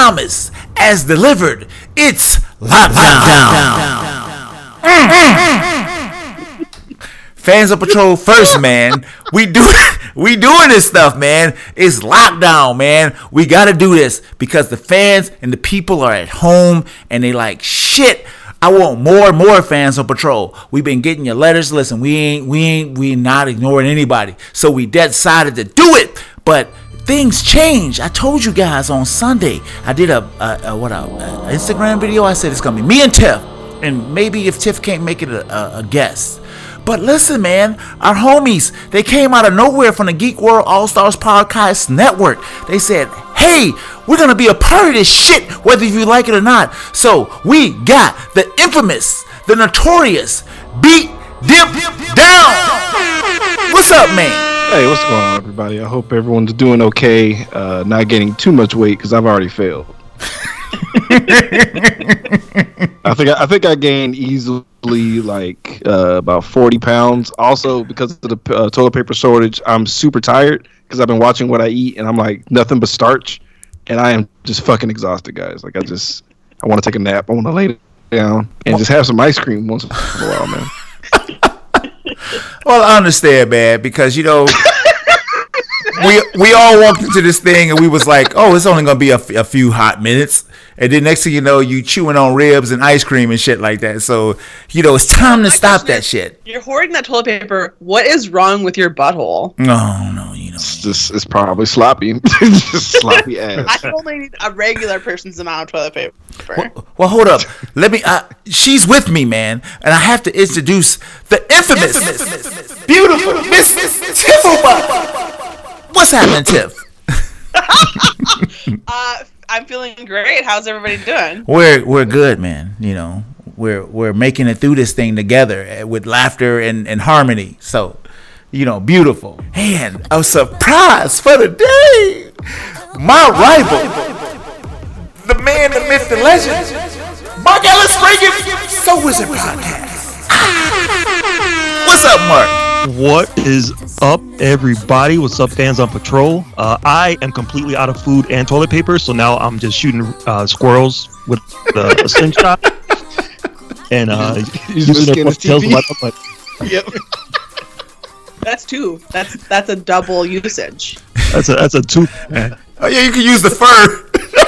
Thomas, as delivered, it's lockdown. Fans of Patrol first, man. We doing this stuff, man. It's lockdown, man. We gotta do this because the fans and the people are at home and they like, shit, I want more and more Fans on Patrol. We've been getting your letters. Listen, we not ignoring anybody. So we decided to do it. But things change. I told you guys on Sunday. I did a Instagram video. I said it's gonna be me and Tiff, and maybe if Tiff can't make it a guest. But listen, man, our homies, they came out of nowhere from the Geek World All-Stars Podcast Network. They said, hey, we're going to be a part of this shit, whether you like it or not. So we got the infamous, the notorious Beat Dip Down. What's up, man? Hey, what's going on, everybody? I hope everyone's doing okay, not gaining too much weight because I've already failed. I think I gained easily like about 40 pounds. Also, because of the toilet paper shortage, I'm super tired because I've been watching what I eat, and I'm like nothing but starch, and I am just fucking exhausted, guys. Like I want to take a nap. I want to lay down and just have some ice cream once in a while, man. Well, I understand, man, because we all walked into this thing and we was like, oh, it's only gonna be a few hot minutes, and then next thing you know, you chewing on ribs and ice cream and shit like that. So it's time to stop that shit. You're hoarding that toilet paper. What is wrong with your butthole? No, it's probably sloppy. Just sloppy ass. I only need a regular person's amount of toilet paper. Well, hold up. Let me. She's with me, man, and I have to introduce the infamous, beautiful Miss Tifflebutt. What's happening, Tiff? I'm feeling great. How's everybody doing? We're good, man. We're making it through this thing together with laughter and harmony. So, beautiful. And a surprise for the day. My rival, the man, the myth, the legend, Mark Ellis Reagan, the Wizard Podcast. What's up, Mark? What is up, everybody? What's up, Fans on Patrol? I am completely out of food and toilet paper, so now I'm just shooting squirrels with a slingshot. And using it for tails. Yep. That's two. That's a double usage. That's a two. Man. Oh yeah, you can use the fur.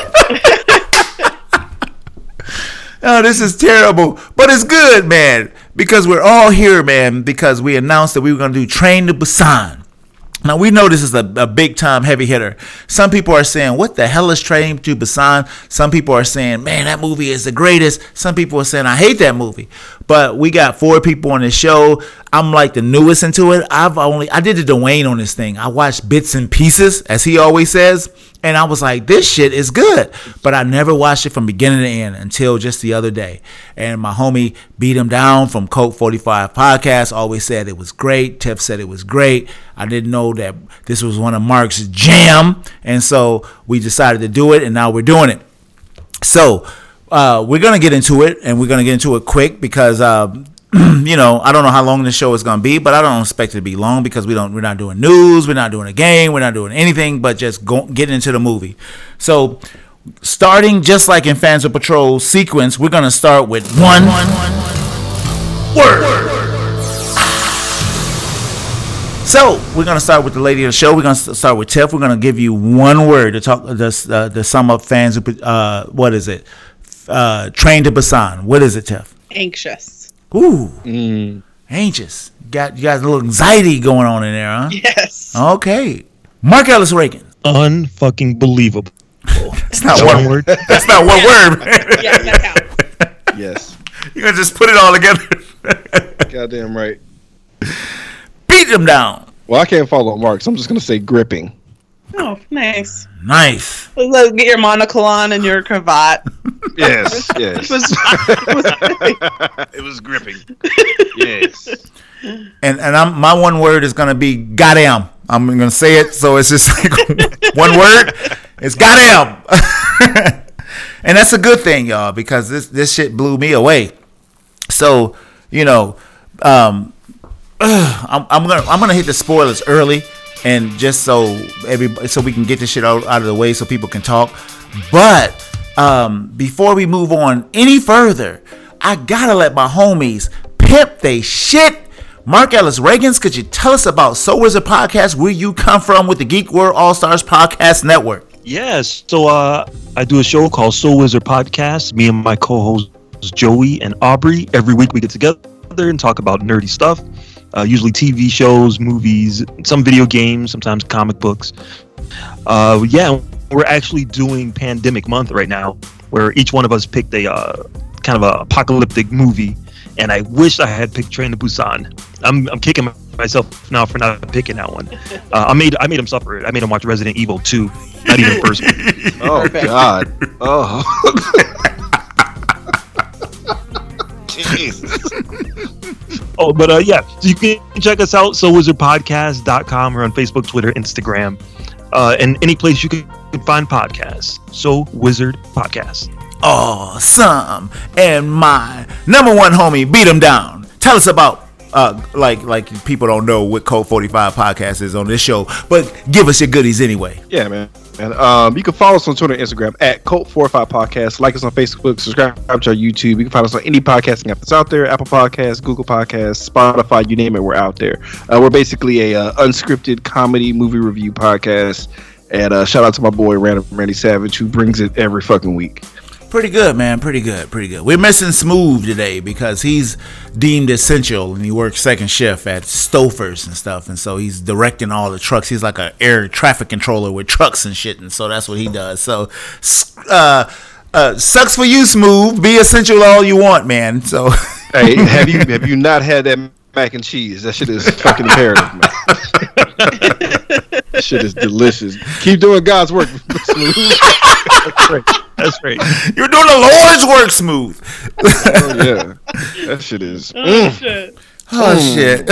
Oh, this is terrible, but it's good, man, because we're all here, man, because we announced that we were going to do Train to Busan. Now, we know this is a big-time heavy hitter. Some people are saying, what the hell is Train to Busan? Some people are saying, man, that movie is the greatest. Some people are saying, I hate that movie. But we got 4 people on this show. I'm like the newest into it. I did the Dwayne on this thing. I watched bits and pieces, as he always says. And I was like, this shit is good. But I never watched it from beginning to end until just the other day. And my homie Beat Him Down from Coke 45 Podcast always said it was great. Tiff said it was great. I didn't know that this was one of Mark's jam. And so we decided to do it, and now we're doing it. So we're going to get into it, and we're going to get into it quick because I don't know how long this show is going to be, but I don't expect it to be long because we're not doing news, we're not doing a game, we're not doing anything but just getting into the movie. So, starting just like in Fans of Patrol sequence, we're going to start with one word. So, we're going to start with the lady of the show. We're going to start with Tiff. We're going to give you one word to talk to sum up Fans of what is it? Train to Busan. What is it, Tiff? Anxious. Ooh, anxious. You got a little anxiety going on in there, huh? Yes. Okay. Mark Ellis Reagan. Unfucking believable. That's not one word. That's not one word. Yeah, that counts. Yes. You're gonna just put it all together. Goddamn right. Beat them down. Well, I can't follow Mark, so I'm just gonna say gripping. Oh, nice. Nice. Let's get your monocle on and your cravat. Yes. It was gripping. Yes. And my one word is gonna be goddamn. I'm gonna say it, so it's just like one word. It's goddamn. And that's a good thing, y'all, because this shit blew me away. So I'm gonna hit the spoilers early, and just so we can get this shit out of the way so people can talk. But before we move on any further, I gotta let my homies pimp they shit. Mark Ellis Reagans, could you tell us about Soul Wizard Podcast, where you come from with the Geek World All Stars Podcast Network? Yes, so I do a show called Soul Wizard Podcast. Me and my co-hosts Joey and Aubrey. Every week we get together and talk about nerdy stuff. Usually TV shows, movies, some video games, sometimes comic books. Yeah, we're actually doing Pandemic Month right now, where each one of us picked a kind of a apocalyptic movie. And I wish I had picked Train to Busan. I'm kicking myself now for not picking that one. I made him suffer. I made him watch Resident Evil 2, not even first one. Oh God! Oh. Jesus. Oh, but yeah, so you can check us out, soulwizardpodcast.com. We're on Facebook, Twitter, Instagram, and any place you can find podcasts. Soul Wizard Podcast. Awesome. And my number one homie, Beat 'em Down. Tell us about like people don't know what Code 45 podcast is on this show, but give us your goodies anyway. Yeah, man. And you can follow us on Twitter and Instagram at Cult45 Podcast. Like us on Facebook, subscribe to our YouTube. You can find us on any podcasting app that's out there: Apple Podcasts, Google Podcasts, Spotify, you name it, we're out there. We're basically a unscripted comedy movie review podcast. And shout out to my boy Random Randy Savage, who brings it every fucking week. Pretty good, man. Pretty good. We're missing Smooth today because he's deemed essential and he works second shift at Stouffer's and stuff. And so he's directing all the trucks. He's like an air traffic controller with trucks and shit. And so that's what he does. So sucks for you, Smooth. Be essential all you want, man. So hey, have you not had that mac and cheese? That shit is fucking imperative, man. That shit is delicious. Keep doing God's work, Smooth. That's right. You're doing the Lord's work, Smooth. Oh yeah, that shit is. Shit. Oh shit.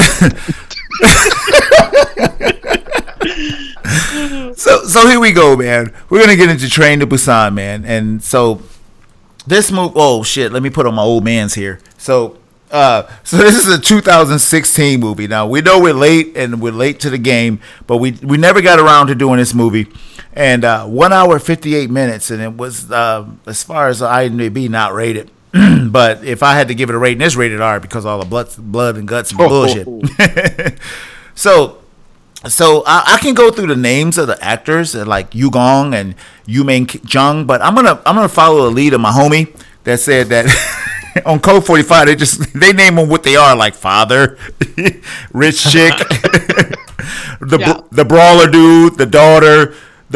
So here we go, man. We're gonna get into Train to Busan, man. And so this movie. Oh shit. Let me put on my old man's here. So this is a 2016 movie. Now we know we're late to the game, but we never got around to doing this movie. And 1 hour 58 minutes, and it was as far as IMDb not rated. But if I had to give it a rating, it's rated R because all the blood and guts and bullshit. So I can go through the names of the actors like Yu Gong and Yu Ming Jung, but I'm gonna follow the lead of my homie that said that. On Code 45, they name them what they are, like father, rich chick, the brawler dude, the daughter,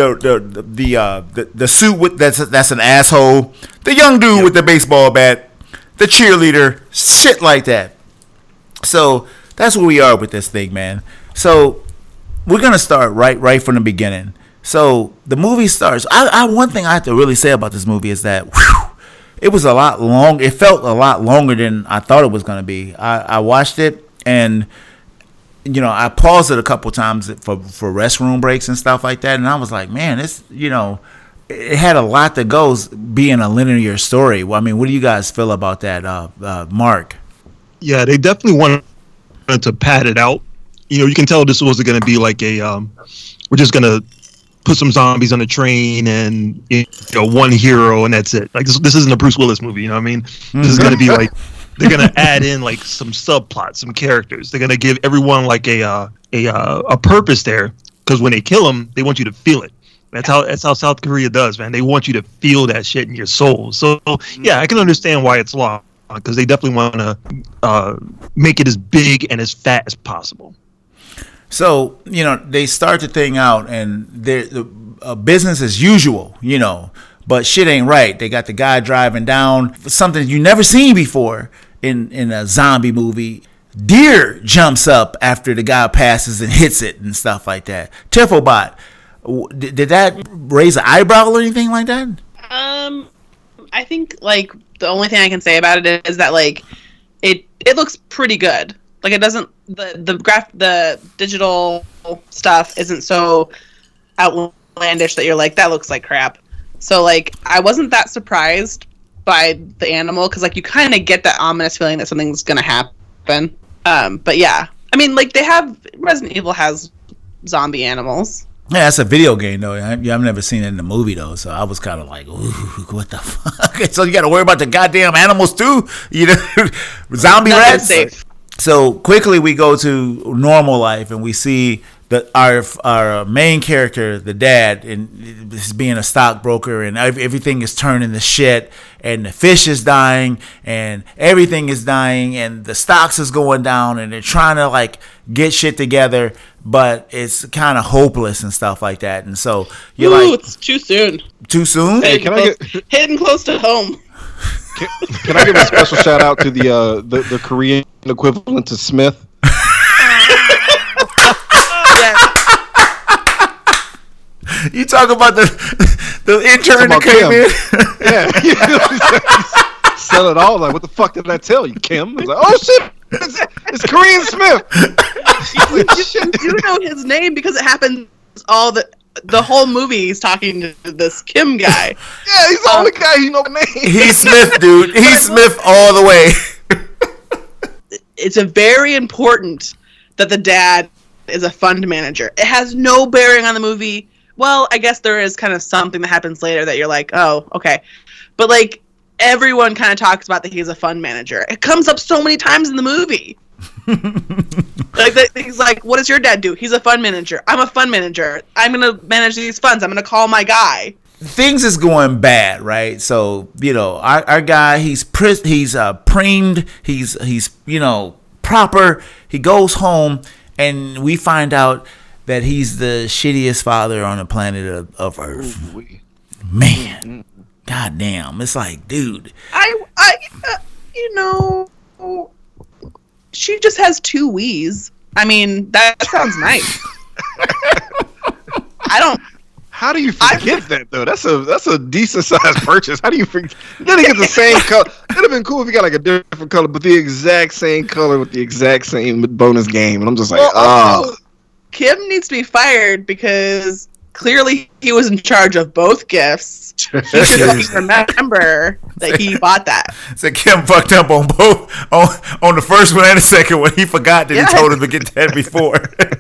the suit with that's an asshole, the young dude with the baseball bat, the cheerleader, shit like that. So that's where we are with this thing, man. So we're gonna start right from the beginning. So the movie starts. One thing I have to really say about this movie is that. It was a lot long. It felt a lot longer than I thought it was going to be. I watched it and, I paused it a couple times for restroom breaks and stuff like that. And I was like, man, it had a lot that goes being a linear story. Well, I mean, what do you guys feel about that, Mark? Yeah, they definitely wanted to pad it out. You can tell this wasn't going to be like we're just going to put some zombies on a train and one hero and that's it. Like this isn't a Bruce Willis movie, you know what I mean? This is gonna be like they're gonna add in like some subplots, some characters. They're gonna give everyone like a purpose there because when they kill them, they want you to feel it. That's how South Korea does, man. They want you to feel that shit in your soul. So yeah, I can understand why it's long because they definitely want to make it as big and as fat as possible. So, they start the thing out and the business as usual, but shit ain't right. They got the guy driving down something you never seen before in a zombie movie. Deer jumps up after the guy passes and hits it and stuff like that. Tifobot, did that raise an eyebrow or anything like that? I think like the only thing I can say about it is that like it looks pretty good. Like it doesn't the digital stuff isn't so outlandish that you're like that looks like crap. So like I wasn't that surprised by the animal because like you kind of get that ominous feeling that something's gonna happen. But yeah, I mean like Resident Evil has zombie animals. Yeah, that's a video game though. I've never seen it in the movie though, so I was kind of like, "Ooh, what the fuck?" So you got to worry about the goddamn animals too, zombie rats. Safe. So quickly we go to normal life and we see that our main character, the dad, and is being a stockbroker, and everything is turning to shit, and the fish is dying, and everything is dying, and the stocks is going down, and they're trying to like get shit together, but it's kind of hopeless and stuff like that. And so you're like, it's too soon. Too soon? Hey, can I get hitting close to home? Can I give a special shout out to the Korean equivalent to Smith? You talk about the intern that came in? Yeah. Sell it all. Like, what the fuck did I tell you, Kim? I was like, oh shit, it's Korean Smith. You know his name because it happens all the whole movie. He's talking to this Kim guy. Yeah, he's the only guy you know the name. He's Smith, dude. He's Smith all the way. It's a very important that the dad is a fund manager. It has no bearing on the movie. Well, I guess there is kind of something that happens later that you're like, oh, okay. But, like, everyone kind of talks about that he's a fund manager. It comes up so many times in the movie. He's like, what does your dad do? He's a fund manager. I'm a fund manager. I'm going to manage these funds. I'm going to call my guy. Things is going bad, right? So, our guy, he's preened. He's proper. He goes home, and we find out that he's the shittiest father on the planet of Earth. Man, goddamn, it's like, dude. She just has 2 Wiis. I mean, that sounds nice. How do you forget that though? That's a decent sized purchase. How do you forget? Then he gets the same color. It'd have been cool if he got like a different color, but the exact same color with the exact same bonus game. And I'm just like, Kim needs to be fired because clearly he was in charge of both gifts. He should remember that he bought that. So Kim fucked up on both, on the first one and the second one. He forgot that he told him to get that before.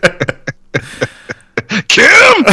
Kim.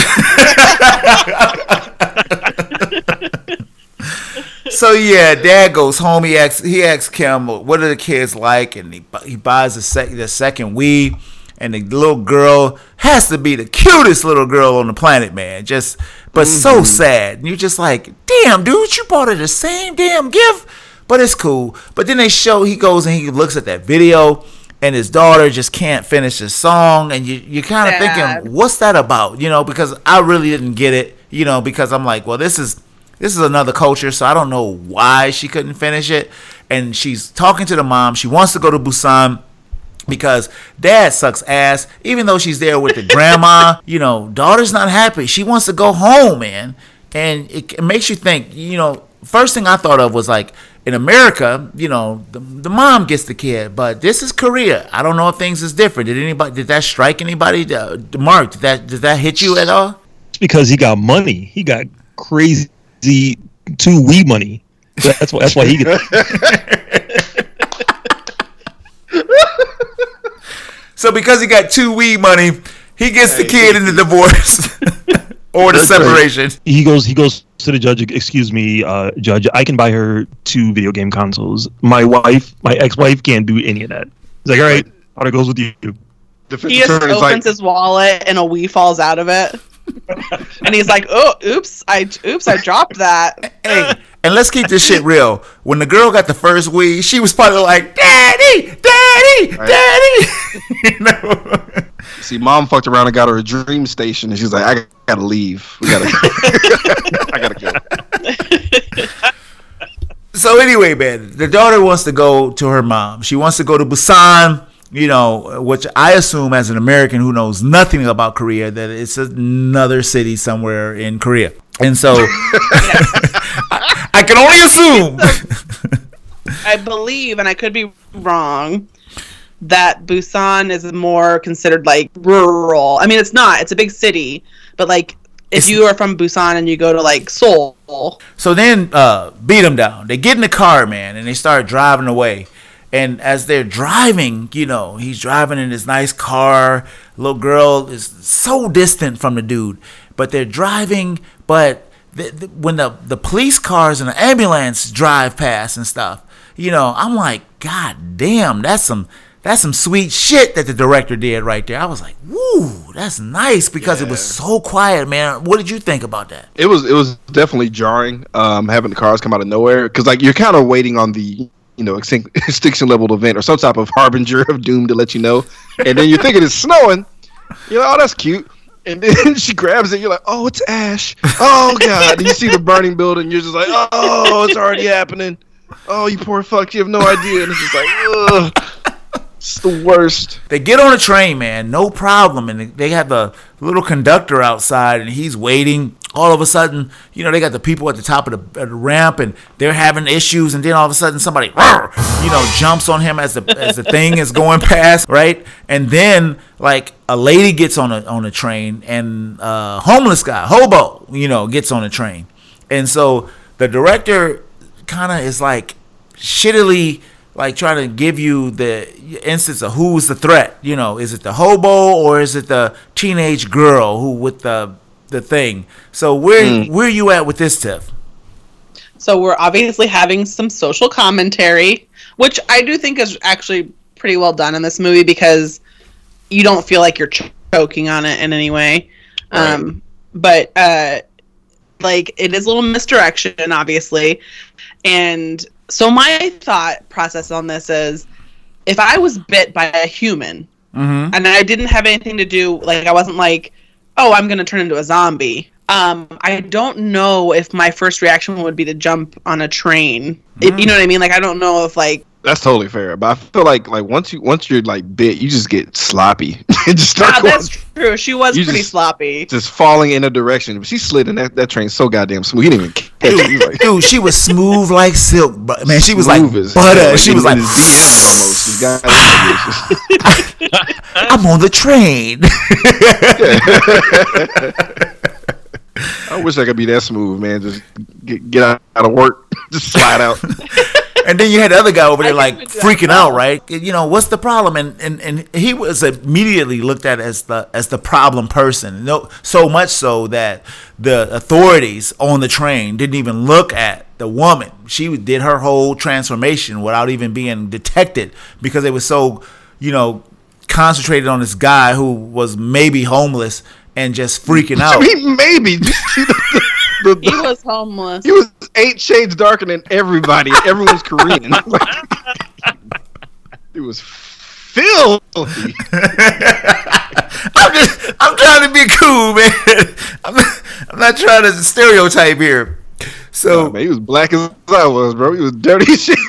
So yeah, Dad goes home. He asks Kim, "What are the kids like?" And he buys the second Wii. And the little girl has to be the cutest little girl on the planet, man. But so sad. And you're just like, damn, dude, you bought her the same damn gift. But it's cool. But then he goes and he looks at that video, and his daughter just can't finish the song. And you're kind of thinking, what's that about? Because I really didn't get it, because I'm like, well, this is another culture, so I don't know why she couldn't finish it. And she's talking to the mom. She wants to go to Busan, because Dad sucks ass, even though she's there with the grandma. Daughter's not happy. She wants to go home, man. And it makes you think, first thing I thought of was like, in America, the mom gets the kid, but this is Korea. I don't know if things is different. Did that strike anybody? Mark, did that hit you at all? It's because he got money. He got crazy 2 Wii money. That's why he gets. So because he got 2 Wii money, he gets the kid in the divorce or the separation. Right. He goes to the judge. Excuse me, judge. I can buy her 2 video game consoles. My ex-wife, can't do any of that. He's like, all right, how it goes with you. He just opens his wallet and a Wii falls out of it, and he's like, "Oh, oops, I dropped that." Hey, and let's keep this shit real. When the girl got the first Wii, she was probably like, "Daddy, Daddy, Daddy." See, Mom fucked around and got her a Dream Station, and she's like, "I gotta leave. I gotta go." So anyway, man, the daughter wants to go to her mom. She wants to go to Busan. Which I assume as an American who knows nothing about Korea, that it's another city somewhere in Korea. And so I can only assume. I believe, and I could be wrong, that Busan is more considered like rural. I mean, it's not. It's a big city. But like, if you are from Busan and you go to like Seoul. So then beat them down. They get in the car, man, and they start driving away. And as they're driving, he's driving in his nice car. Little girl is so distant from the dude, but they're driving. But when the police cars and the ambulance drive past and stuff, I'm like, God damn, that's some sweet shit that the director did right there. I was like, woo, that's nice, because it was so quiet, man. What did you think about that? It was definitely jarring, having the cars come out of nowhere, because like you're kind of waiting on the extinction level event or some type of harbinger of doom to let you know, and then you're thinking it's snowing. You're like, oh, that's cute. And then she grabs it. You're like, oh, it's ash. Oh God! And you see the burning building. You're just like, oh, it's already happening. Oh, you poor fuck. You have no idea. And it's just like, ugh. It's the worst. They get on a train, man, no problem, and they have the little conductor outside, and he's waiting. All of a sudden, they got the people at the top of the ramp, and they're having issues, and then all of a sudden somebody, jumps on him as the thing is going past, right? And then like a lady gets on a train, and a homeless guy, hobo, gets on a train, and so the director kind of is like shittily, like trying to give you the instance of who's the threat. Is it the hobo or is it the teenage girl who with the thing? So where you at with this, Tiff? So we're obviously having some social commentary, which I do think is actually pretty well done in this movie, because you don't feel like you're choking on it in any way. Right. But like, it is a little misdirection, obviously. And so my thought process on this is, if I was bit by a human, and I didn't have anything to do, like I wasn't like, oh, I'm going to turn into a zombie. I don't know if my first reaction would be to jump on a train. You know what I mean? Like, I don't know if like... That's totally fair, but I feel like once you're like bit, you just get sloppy. Just that's true. She was pretty sloppy. Just falling in a direction. But she slid in that train so goddamn smooth. He didn't even catch it. Dude, she was smooth like silk, but man, she was like butter. She was like, I'm on the train. I wish I could be that smooth, man. Just get out of work, just slide out. And then you had the other guy over there like freaking out, right? What's the problem? And he was immediately looked at as the problem person. So much so that the authorities on the train didn't even look at the woman. She did her whole transformation without even being detected, because they were so, concentrated on this guy who was maybe homeless and just freaking out. Maybe. He was homeless. He was 8 shades darker than everybody. Everyone's Korean. It was filthy. I'm trying to be cool, man. I'm not trying to stereotype here. So man, he was black as I was, bro. He was dirty as shit.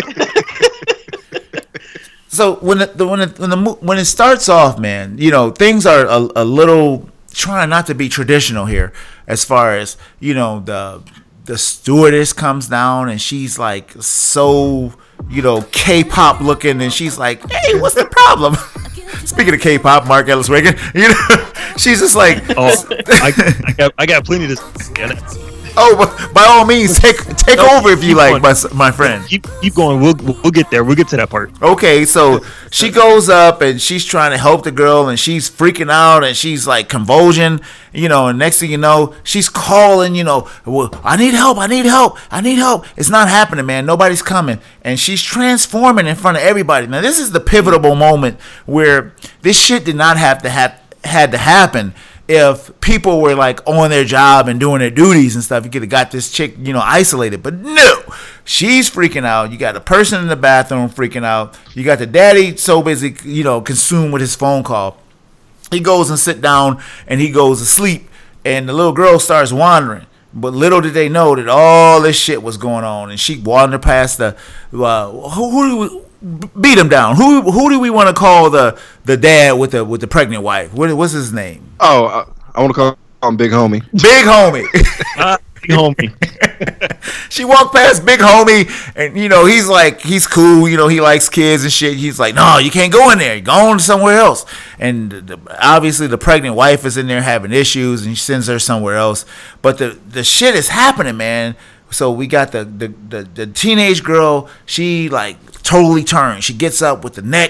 So when it starts off, man, things are a little trying not to be traditional here, as far as the stewardess comes down and she's like so K-pop looking, and she's like, hey, what's the problem? Speaking of K-pop, Mark Ellis Reagan, she's just like, I got plenty to say. Oh, but by all means, take over if you like, my friend. Keep going. We'll get there. We'll get to that part. Okay, so she goes up and she's trying to help the girl, and she's freaking out, and she's like convulsion, and next thing you know, she's calling, well, I need help. It's not happening, man. Nobody's coming. And she's transforming in front of everybody. Now, this is the pivotal moment where this shit did not had to happen. If people were like on their job and doing their duties and stuff, you could have got this chick, isolated. But no, she's freaking out. You got a person in the bathroom freaking out. You got the daddy so busy, consumed with his phone call. He goes and sit down and he goes to sleep, and the little girl starts wandering. But little did they know that all this shit was going on, and she wandered past the beat him down. Who do we want to call the dad with the pregnant wife? What's his name? Oh, I want to call him Big Homie. Big Homie. Big Homie. She walked past Big Homie, and he's cool. He likes kids and shit. He's like, no, you can't go in there. You're going somewhere else. And obviously, the pregnant wife is in there having issues, and he sends her somewhere else. But the shit is happening, man. So we got the teenage girl. She like totally turns. She gets up with the neck,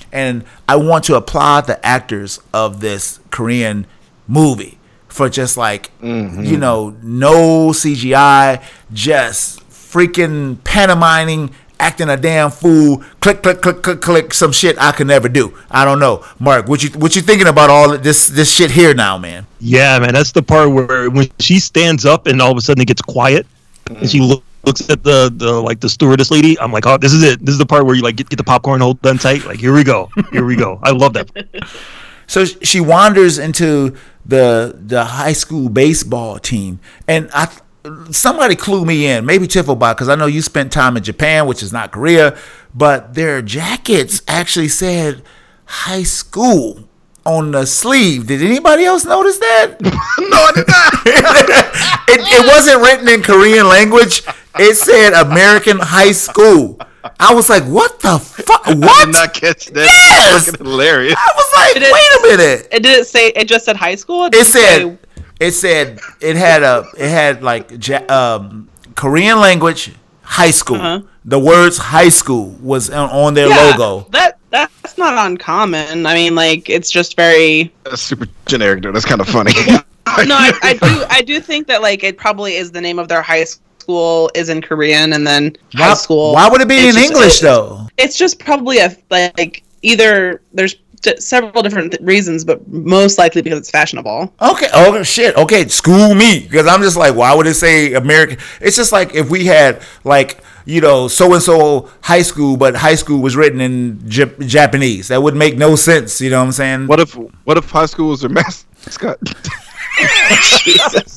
And I want to applaud the actors of this Korean movie for just like, you know, no CGI, just freaking pantomiming, acting a damn fool, click, click, click, click, click, some shit I could never do. I don't know. Mark, what you thinking about all of this shit here now, man? Yeah, man, that's the part where when she stands up and all of a sudden it gets quiet and she looks at the stewardess lady. I'm like, oh, this is it. This is the part where you like get the popcorn, hold done tight. Like, here we go. I love that. So she wanders into the high school baseball team, and somebody clue me in, maybe Tifobot, because I know you spent time in Japan, which is not Korea, but their jackets actually said high school on the sleeve. Did anybody else notice that? No, I did not. It wasn't written in Korean language. It said American high school. I was like, what the fuck? What? I did not catch that. Yes! That's hilarious. I was like, wait a minute. It didn't say. It just said high school. It said it had like Korean language high school. The words high school was on their logo. That's not uncommon. I mean, like, it's just very. That's super generic, though. That's kind of funny. No, I do think that like it probably is the name of their high school is in Korean, and then high school. Why would it be in English though? It's just probably either there's several different reasons, but most likely because it's fashionable. Okay. Oh shit. Okay. School me, because I'm just like, why would it say American? It's just like if we had like, you know, so and so high school, but high school was written in Japanese. That would make no sense. You know what I'm saying? What if high school was their mascot? Jesus.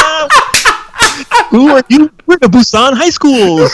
Who are you? We're the Busan High Schools.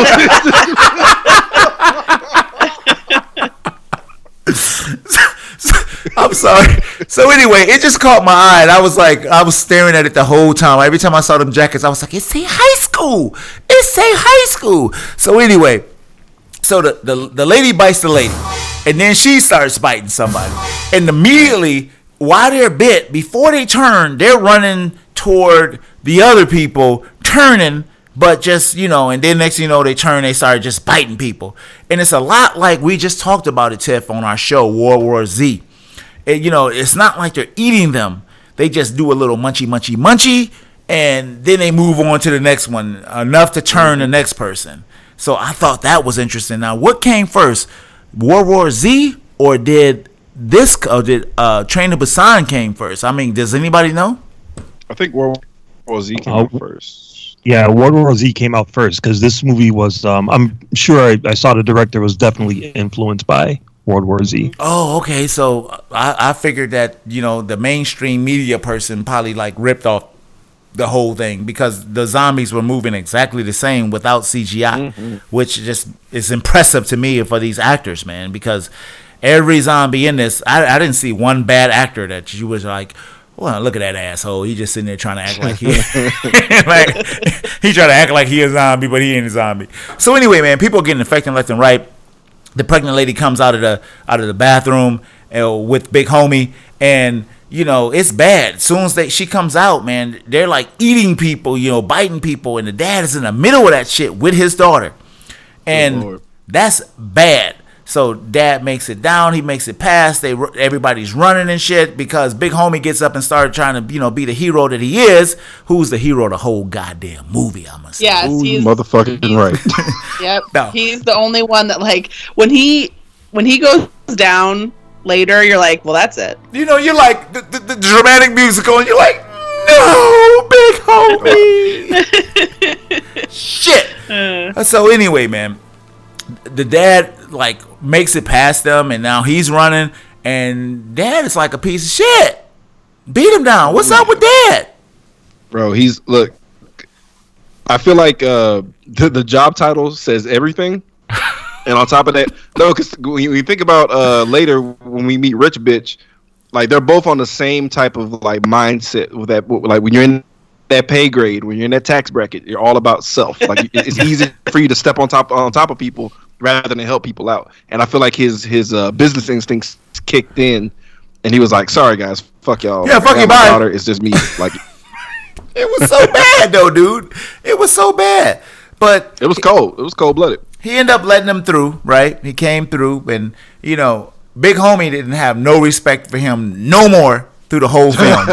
I'm sorry. So anyway, it just caught my eye, and I was staring at it the whole time. Every time I saw them jackets, I was like, it say high school. It say high school. So anyway, so the lady bites the lady, and then she starts biting somebody, and immediately while they're bit, before they turn, they're running toward the other people, turning, but just, you know, and then next thing you know, they turn, they start just biting people. And it's a lot like we just talked about it, Tiff, on our show, World War Z. You know, it's not like they're eating them. They just do a little munchy, and then they move on to the next one, enough to turn the next person. So I thought that was interesting. Now, what came first, World War Z, or did Train to Busan came first? I mean, does anybody know? I think World War Z came out first. Yeah, World War Z came out first because this movie was. I'm sure I saw the director was definitely influenced by World War Z. Oh, okay. So I figured that, you know, the mainstream media person probably like ripped off the whole thing because the zombies were moving exactly the same without CGI, which just is impressive to me for these actors, man, because every zombie in this, I didn't see one bad actor that you was like, well, look at that asshole. He just sitting there trying to act like he like he trying to act like he a zombie, but he ain't a zombie. So anyway, man, people are getting infected left and right. The pregnant lady comes out of the bathroom with Big Homie, and you know it's bad. As soon as she comes out, man, they're like eating people, you know, biting people, and the dad is in the middle of that shit with his daughter, and that's bad. So dad makes it down, he makes it past. Everybody's running and shit because Big Homie gets up and started trying to, you know, be the hero that he is. Who's the hero of the whole goddamn movie? I must say. Yes, he's motherfucking right. Yep, No. He's the only one that like when he goes down later, you're like, well, that's it. You know, you're like the dramatic musical, and you're like, no, Big Homie. Shit. So anyway, man, the dad like makes it past them, and now he's running, and dad is like a piece of shit. Beat him down. What's up with dad? Bro, look. I feel like the job title says everything, and on top of that, no, because when you think about later when we meet Rich Bitch, like they're both on the same type of like mindset with that. Like when you're in that pay grade, when you're in that tax bracket, you're all about self. Like it's easy for you to step on top of people rather than help people out. And I feel like his business instincts kicked in, and he was like, "Sorry guys, fuck y'all. Yeah, fuck you, bye. Daughter, it's just me." Like it was so bad though, dude. It was so bad. But it was cold. It was cold blooded. he ended up letting him through, right? He came through, and you know, Big Homie didn't have no respect for him no more through the whole film.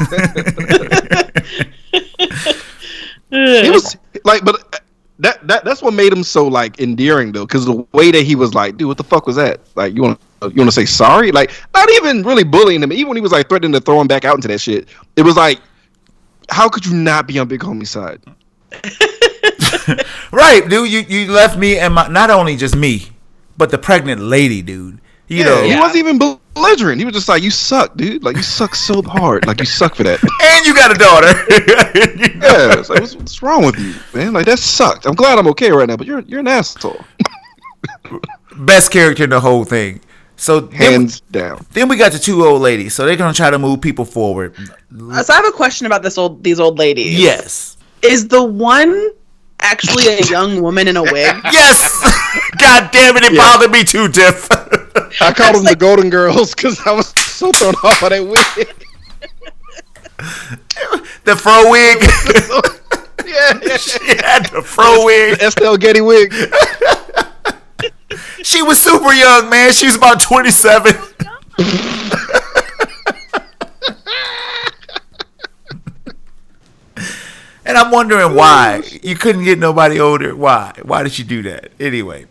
He was like, but that's what made him so like endearing though, because the way that he was like, dude, what the fuck was that? Like, you want to say sorry? Like, not even really bullying him. Even when he was like threatening to throw him back out into that shit, it was like, how could you not be on Big Homie's side? Right, dude. You left me and not only just me, but the pregnant lady, dude. You know, he wasn't even belligerent. He was just like, you suck, dude. Like, you suck so hard. Like, you suck for that. And you got a daughter. Yeah, it's like, what's wrong with you, man? Like, that sucked. I'm glad I'm okay right now, but you're an asshole. Best character in the whole thing. So hands down. Then we got the two old ladies. So they're gonna try to move people forward. So I have a question about these old ladies. Yes. Is the one actually a young woman in a wig? Yes. God damn it! It bothered me too, Tiff. I called them the Golden Girls because I was so thrown off by that wig. The fro wig. Yeah. She had the fro wig. The Estelle Getty wig. She was super young, man. She was about 27. And I'm wondering why. You couldn't get nobody older. Why? Why did you do that? Anyway.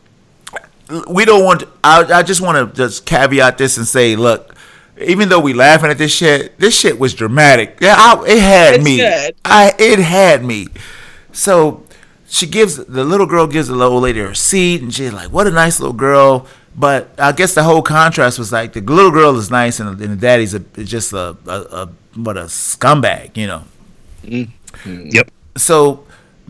We don't want to, I just want to just caveat this and say, look, even though we laughing at this shit was dramatic. Yeah, it had it's me. Good. It had me. So the little girl gives the old lady her seat, and she's like, what a nice little girl. But I guess the whole contrast was like the little girl is nice, and the daddy's just a scumbag, you know. Mm-hmm. Yep. So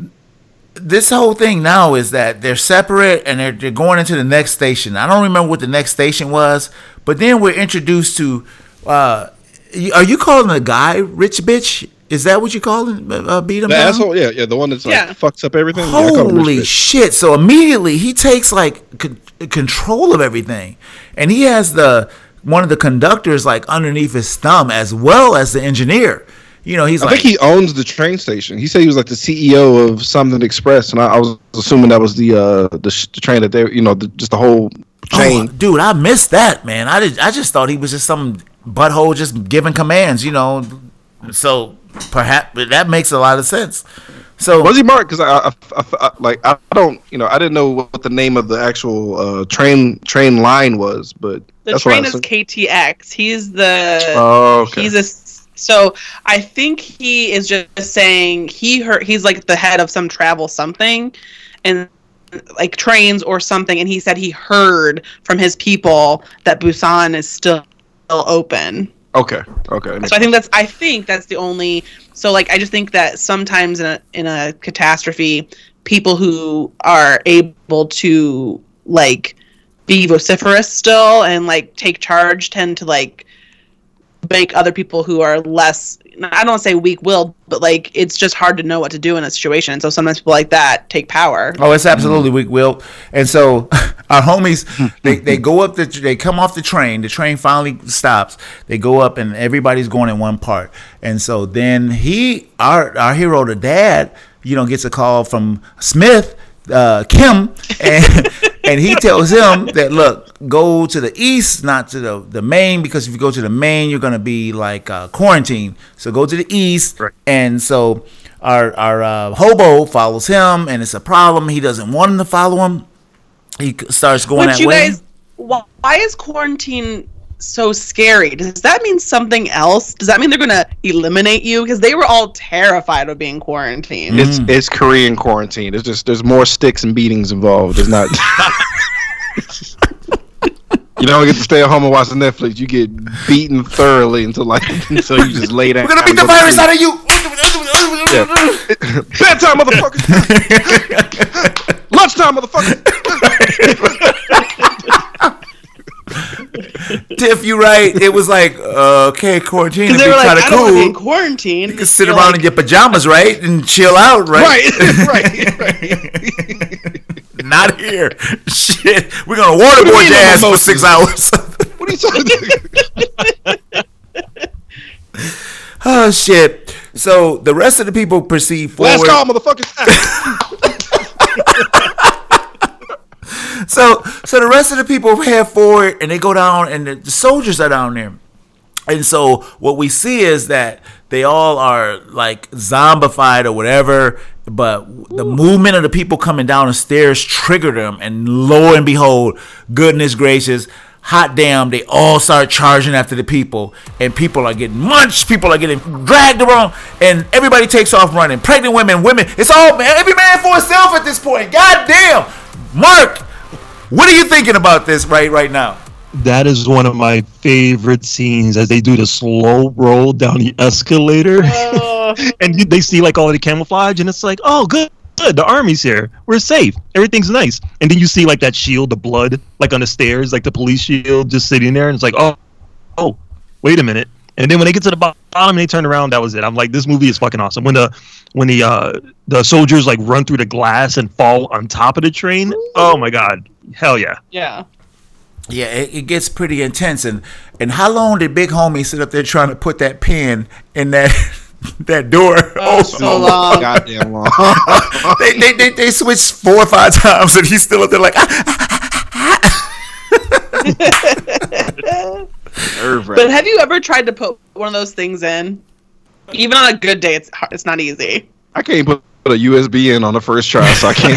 this whole thing now is that they're separate and they're going into the next station. I don't remember what the next station was, but then we're introduced to. Are you calling the guy rich bitch? Is that what you call him? Beat him the down? asshole, yeah, the one that's like fucks up everything. Holy shit! So immediately he takes like control of everything, and he has one of the conductors like underneath his thumb as well as the engineer. You know, I think he owns the train station. He said he was like the CEO of Something Express, and I was assuming that was the train that they, just the whole chain. Oh, dude, I missed that, man. I just thought he was just some butthole just giving commands, you know. So perhaps that makes a lot of sense. So was he marked? Because I don't, I didn't know what the name of the actual train line was, but the train is KTX. He's the. Oh, okay. So I think he is just saying he's like the head of some travel something, and like trains or something, and he said he heard from his people that Busan is still open. Okay. So I think that's the only. So like I just think that sometimes in a catastrophe, people who are able to like be vociferous still and like take charge tend to like make other people who are less, I don't want to say weak-willed, but like it's just hard to know what to do in a situation. So sometimes people like that take power. Oh, it's absolutely weak-willed. And so our homies, they go up, they come off the train finally stops. They go up and everybody's going in one part. And so then our hero, the dad, gets a call from Smith, Kim, and he tells him that, look, go to the east, not to the main, because if you go to the main, you're going to be like quarantined. So go to the east. Right. And so our hobo follows him, and it's a problem. He doesn't want him to follow him. He starts going that way. Guys, why is quarantine so scary? Does that mean something else? Does that mean they're going to eliminate you? Because they were all terrified of being quarantined. It's Korean quarantine. It's just there's more sticks and beatings involved. It's not. You don't get to stay at home and watch Netflix. You get beaten thoroughly until you just lay down. We're gonna beat the virus out of you. Bedtime, motherfucker. Lunchtime, motherfucker. Tiff, you right. It was like, okay, quarantine. Because they were like, I don't want to be in quarantine. You can sit around in your pajamas, right? And chill out, right? Right. Not here. Shit. We're going to waterboard your ass for 6 hours. What are you talking about? Oh, shit. So the rest of the people proceed forward. Last call, motherfuckers. So the rest of the people head forward and they go down, and the soldiers are down there. And so what we see is that they all are like zombified or whatever, but the movement of the people coming down the stairs triggered them, and lo and behold, goodness gracious, hot damn, they all start charging after the people, and people are getting munched, people are getting dragged around, and everybody takes off running. Pregnant women, it's all every man for himself at this point. God damn. Mark, what are you thinking about this right now? That is one of my favorite scenes, as they do the slow roll down the escalator. And they see like all of the camouflage, and it's like, oh, good, the army's here. We're safe. Everything's nice. And then you see like that shield, the blood, like on the stairs, like the police shield just sitting there. And it's like, oh, wait a minute. And then when they get to the bottom, they turn around. That was it. I'm like, this movie is fucking awesome. When the soldiers like run through the glass and fall on top of the train. Oh my God. Hell yeah. Yeah. Yeah, it gets pretty intense. And how long did Big Homie sit up there trying to put that pin in that that door? So long. Goddamn long. they switched 4 or 5 times, and he's still up there like. But have you ever tried to put one of those things in? Even on a good day, it's not easy. I can't put a USB in on the first try, so I can't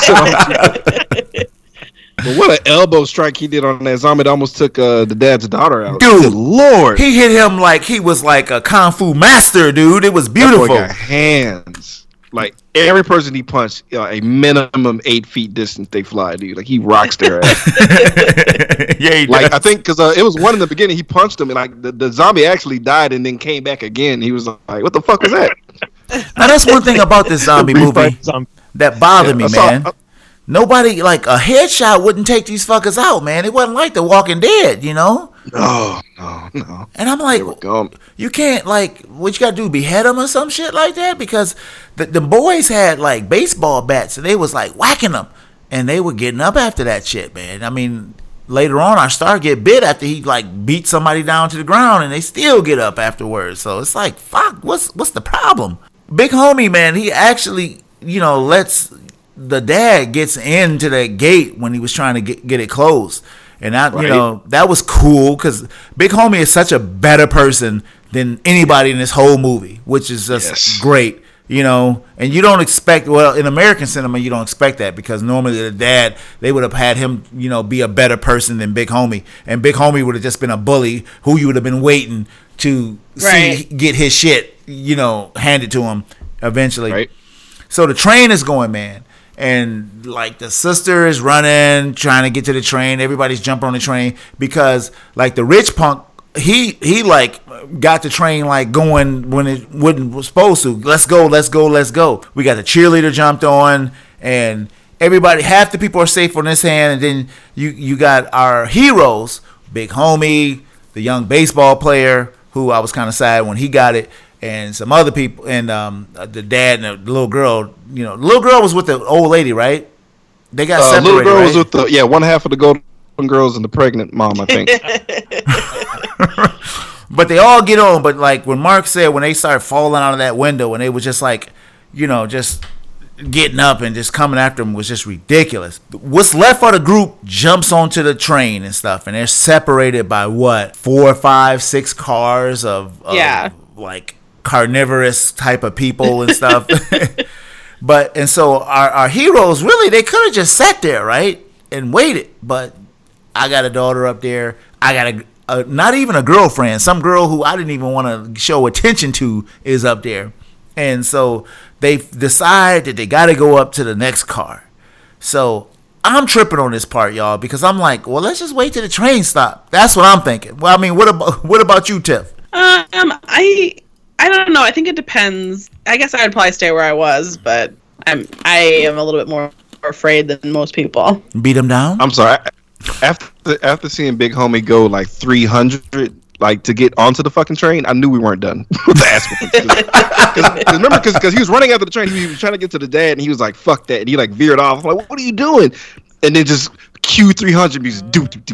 sit on. But what an elbow strike he did on that zombie that almost took the dad's daughter out. Dude, good Lord. He hit him like he was like a kung fu master, dude. It was beautiful. That boy got hands. Like, every person he punched, a minimum 8 feet distance they fly, dude. Like, he rocks their ass. Yeah, he like, does. I think, because it was one in the beginning, he punched him, and like the zombie actually died and then came back again. He was like, what the fuck was that? Now, that's one thing about this zombie movie that bothered me, man. Nobody, like, a headshot wouldn't take these fuckers out, man. It wasn't like The Walking Dead, you know? No. And I'm like, you can't, like, what you gotta do, behead them or some shit like that? Because the boys had, like, baseball bats, and they was, like, whacking them. And they were getting up after that shit, man. I mean, later on, our star get bit after he, like, beat somebody down to the ground, and they still get up afterwards. So it's like, fuck, what's the problem? Big Homie, man, he actually, lets... The dad gets into that gate when he was trying to get it closed. And that, that was cool, because Big Homie is such a better person than anybody in this whole movie, which is just great, and you don't expect, well, in American cinema, you don't expect that, because normally the dad, they would have had him, be a better person than Big Homie. And Big Homie would have just been a bully who you would have been waiting to see get his shit, handed to him eventually. Right. So the train is going, man. And like the sister is running, trying to get to the train. Everybody's jumping on the train because like the rich punk, he like got the train like going when it was supposed to. Let's go. We got the cheerleader jumped on, and everybody, half the people are safe on this hand, and then you got our heroes, Big Homie, the young baseball player who I was kind of sad when he got it. And some other people, and the dad and the little girl. The little girl was with the old lady, right? They got separated. Little girl was with one half of the Golden Girls and the pregnant mom, I think. But they all get on. But like when Mark said, when they started falling out of that window, and they was just like, just getting up and just coming after them was just ridiculous. What's left of the group jumps onto the train and stuff, and they're separated by 4, 5, 6 cars of like carnivorous type of people and stuff. And so our heroes, really, they could have just sat there, right, and waited. But I got a daughter up there. I got not even a girlfriend. Some girl who I didn't even want to show attention to is up there. And so they decide that they got to go up to the next car. So I'm tripping on this part, y'all, because I'm like, well, let's just wait till the train stop. That's what I'm thinking. Well, I mean, what about you, Tiff? I don't know. I think it depends. I guess I'd probably stay where I was, but I am a little bit more afraid than most people. Beat him down? I'm sorry. After seeing Big Homie go like 300, like to get onto the fucking train, I knew we weren't done with the ass Remember, because he was running after the train, he was trying to get to the dad, and he was like, "Fuck that," and he like veered off. I'm like, "What are you doing?" And then just Q300 music,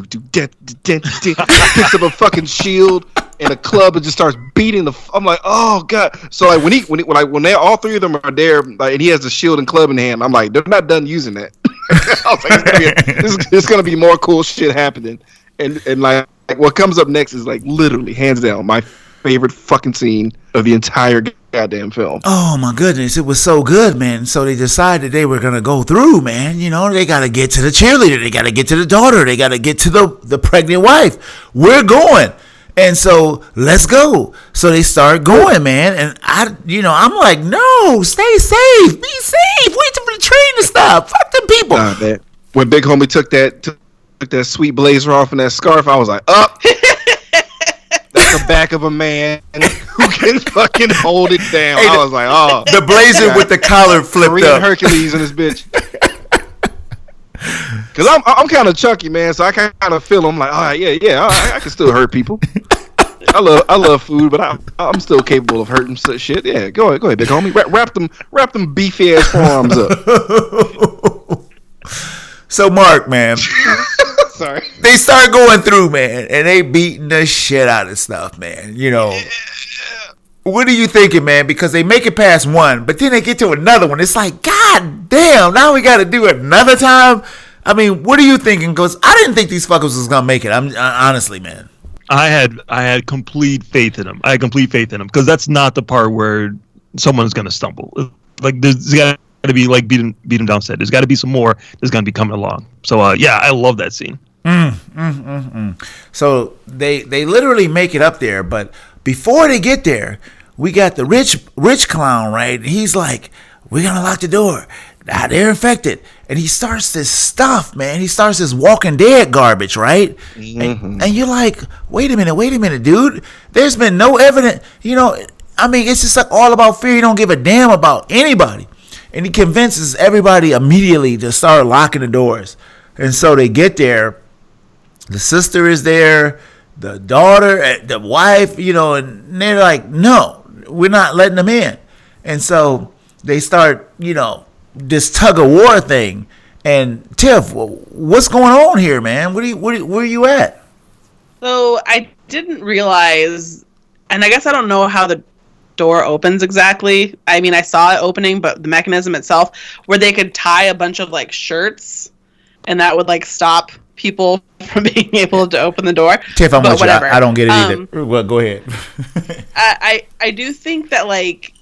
picks up a fucking shield and a club and just starts beating the. I'm like, oh god. So like when they all three of them are there, like, and he has the shield and club in hand, I'm like, they're not done using that. I was like, it's gonna be more cool shit happening, and like what comes up next is like literally hands down my favorite fucking scene of the entire goddamn film. Oh my goodness, it was so good, man. So they decided they were gonna go through, man. You know, they gotta get to the cheerleader, they gotta get to the daughter, they gotta get to the pregnant wife. We're going. And so let's go. So they start going, man. And I'm like, no, stay safe, be safe. Wait for the train to stop. Fuck them people. Nah, man. When Big Homie took that sweet blazer off and that scarf, I was like, up. That's the back of a man who can fucking hold it down. Hey, I was like, oh, the blazer with the collar flipped Korean up. Hercules and this bitch. Cause I'm kind of chunky, man, so I kind of feel I'm like, all right, yeah, I can still hurt people. I love food, but I'm still capable of hurting such shit. Yeah, go ahead, big homie. Wrap them beefy ass forearms up. So Mark, man, sorry, they start going through, man, and they beating the shit out of stuff, man. You know. What are you thinking, man? Because they make it past one, but then they get to another one. It's like, God damn, now we got to do it another time. I mean, what are you thinking? Because I didn't think these fuckers was gonna make it. Honestly, man. I had complete faith in them. I had complete faith in them because that's not the part where someone's gonna stumble. Like there's got to be like beat him down said. There's got to be some more that's gonna be coming along. So yeah, I love that scene. So they literally make it up there, but before they get there, we got the rich clown, right? He's like, we're going to lock the door. Now they're infected. And he starts this stuff, man. He starts this Walking Dead garbage, right? Mm-hmm. And you're like, wait a minute, dude. There's been no evidence. You know, I mean, it's just like all about fear. You don't give a damn about anybody. And he convinces everybody immediately to start locking the doors. And so they get there. The sister is there. The daughter, the wife, you know, and they're like, no, we're not letting them in. And so they start, you know, this tug of war thing. And Tiff, what's going on here, man? Where are you at? So I didn't realize, and I guess I don't know how the door opens exactly. I mean, I saw it opening, but the mechanism itself, where they could tie a bunch of like shirts, and that would like stop people from being able to open the door. Tiff, I'm with you. I don't get it either. Well, go ahead. I do think that like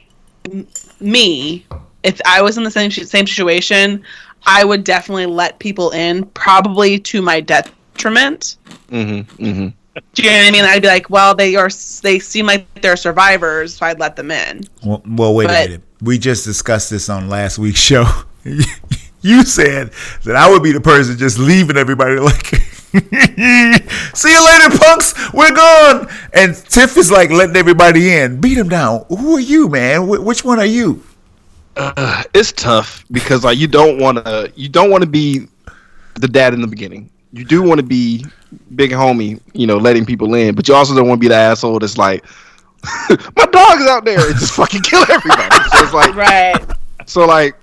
me, if I was in the same situation, I would definitely let people in, probably to my detriment. Mm-hmm. Mm-hmm. Do you know what I mean? I'd be like, well, they seem like they're survivors, so I'd let them in. Well, wait a minute. We just discussed this on last week's show. You said that I would be the person just leaving everybody like, see you later, punks. We're gone. And Tiff is like letting everybody in. Beat them down. Who are you, man? Which one are you? It's tough because like you don't want to be the dad in the beginning. You do want to be big homie, you know, letting people in, but you also don't want to be the asshole that's like, my dog's out there and just fucking kill everybody. So it's like, right. So like,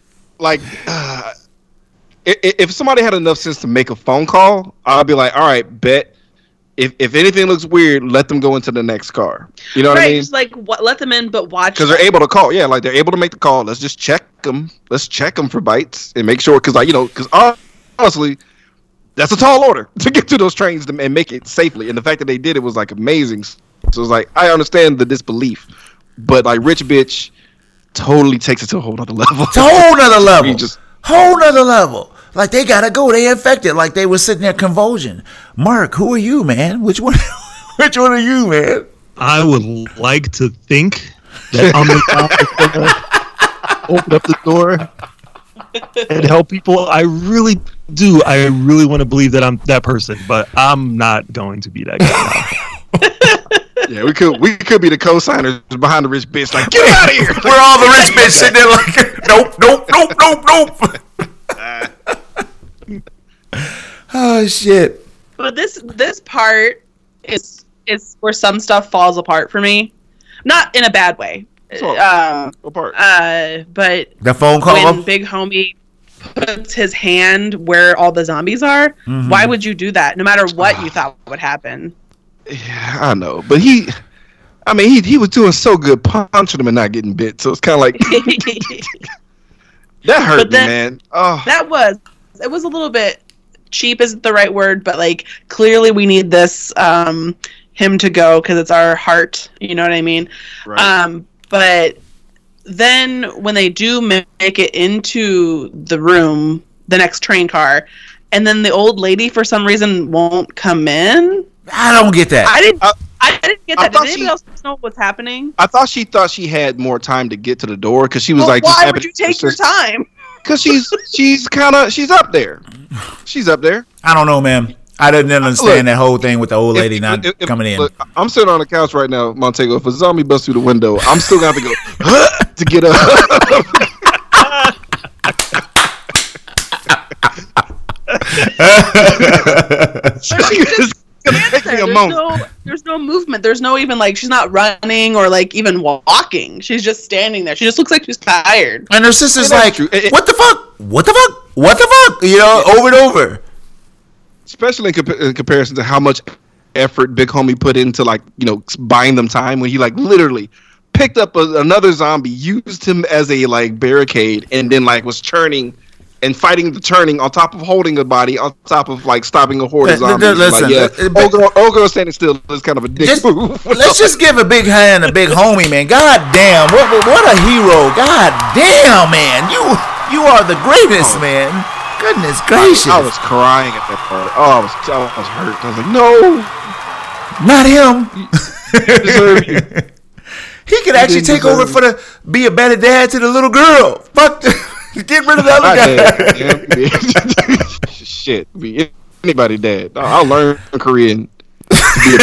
if somebody had enough sense to make a phone call, I'd be like, all right, bet. If anything looks weird, let them go into the next car. You know what I mean? Just like let them in, but watch. Because they're able to call. Yeah, like they're able to make the call. Let's just check them. Let's check them for bites and make sure. Because honestly, that's a tall order to get to those trains and make it safely. And the fact that they did it was like amazing. So it's like I understand the disbelief, but like Rich Bitch totally takes it to a whole nother level. It's a whole nother level. Whole nother level. Like they gotta go. They infected. Like they were sitting there convulsion. Mark, who are you, man? Which one? Which one are you, man? I would like to think that I'm the guy open up the door and help people. I really do. I really want to believe that I'm that person, but I'm not going to be that guy. Yeah, we could be the co-signers behind the rich bitch. Like, get out of here! We're all the rich bitch sitting there like, nope. Oh shit! But this part is where some stuff falls apart for me, not in a bad way. What part? But the phone call when Big Homie puts his hand where all the zombies are. Mm-hmm. Why would you do that? No matter what you thought would happen. Yeah, I know, but he was doing so good punching them and not getting bit. So it's kind of like That hurt But me, then- man. Oh, It was a little bit cheap isn't the right word, but like clearly we need this him to go because it's our heart. You know what I mean? right. But then when they do make it into the room, the next train car, and then the old lady for some reason won't come in. I don't get that. I didn't get I that. Did thought anybody else know what's happening? I thought she had more time to get to the door because she was like, why would you take your time? Because she's up there. She's up there. I don't know, man. I didn't understand that whole thing with the old lady not coming in. Look, I'm sitting on the couch right now, Montego. If a zombie busts through the window, I'm still gonna have to go to get up. It's gonna take me a moment. There's no movement. There's no even like she's not running or like even walking. She's just standing there. She just looks like she's tired. And her sister's Yeah, that's like, true. what the fuck? What the fuck? What the fuck? You know, over and over. Especially in comparison to how much effort Big Homie put into like, you know, buying them time when he like literally picked up another zombie, used him as a like barricade, and then like was churning and fighting the turning on top of holding a body, on top of like stopping a horde of zombies. Listen, old girl standing still is kind of a dick move. Let's just give a big hand to Big Homie, man. God damn, what a hero. God damn, man. You are the greatest, man. Goodness gracious. I was crying at that part. Oh, I was hurt. I was like, no, not him. deserve you. He could actually didn't take over be a better dad to the little girl. Fuck, get rid of the other guy. Yeah. Shit, be anybody dad. I'll learn Korean to be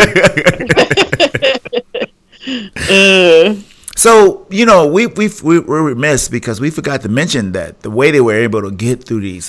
a better son. So, you know, we're remiss because we forgot to mention that the way they were able to get through these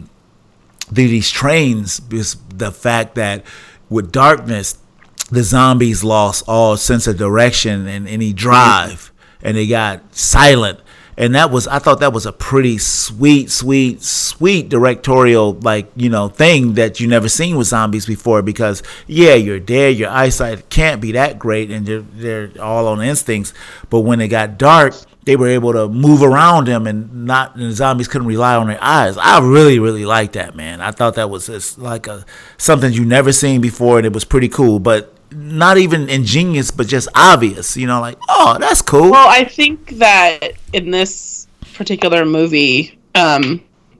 trains is the fact that with darkness, the zombies lost all sense of direction and any drive, and they got silent. And I thought that was a pretty sweet directorial, like, you know, thing that you never seen with zombies before, because yeah, you're dead, your eyesight can't be that great, and they're all on instincts. But when it got dark, they were able to move around them, and the zombies couldn't rely on their eyes. I really, really liked that, man. I thought that was just like something you never seen before, and it was pretty cool. But not even ingenious, but just obvious, you know, like, oh, that's cool. Well, I think that in this particular movie, it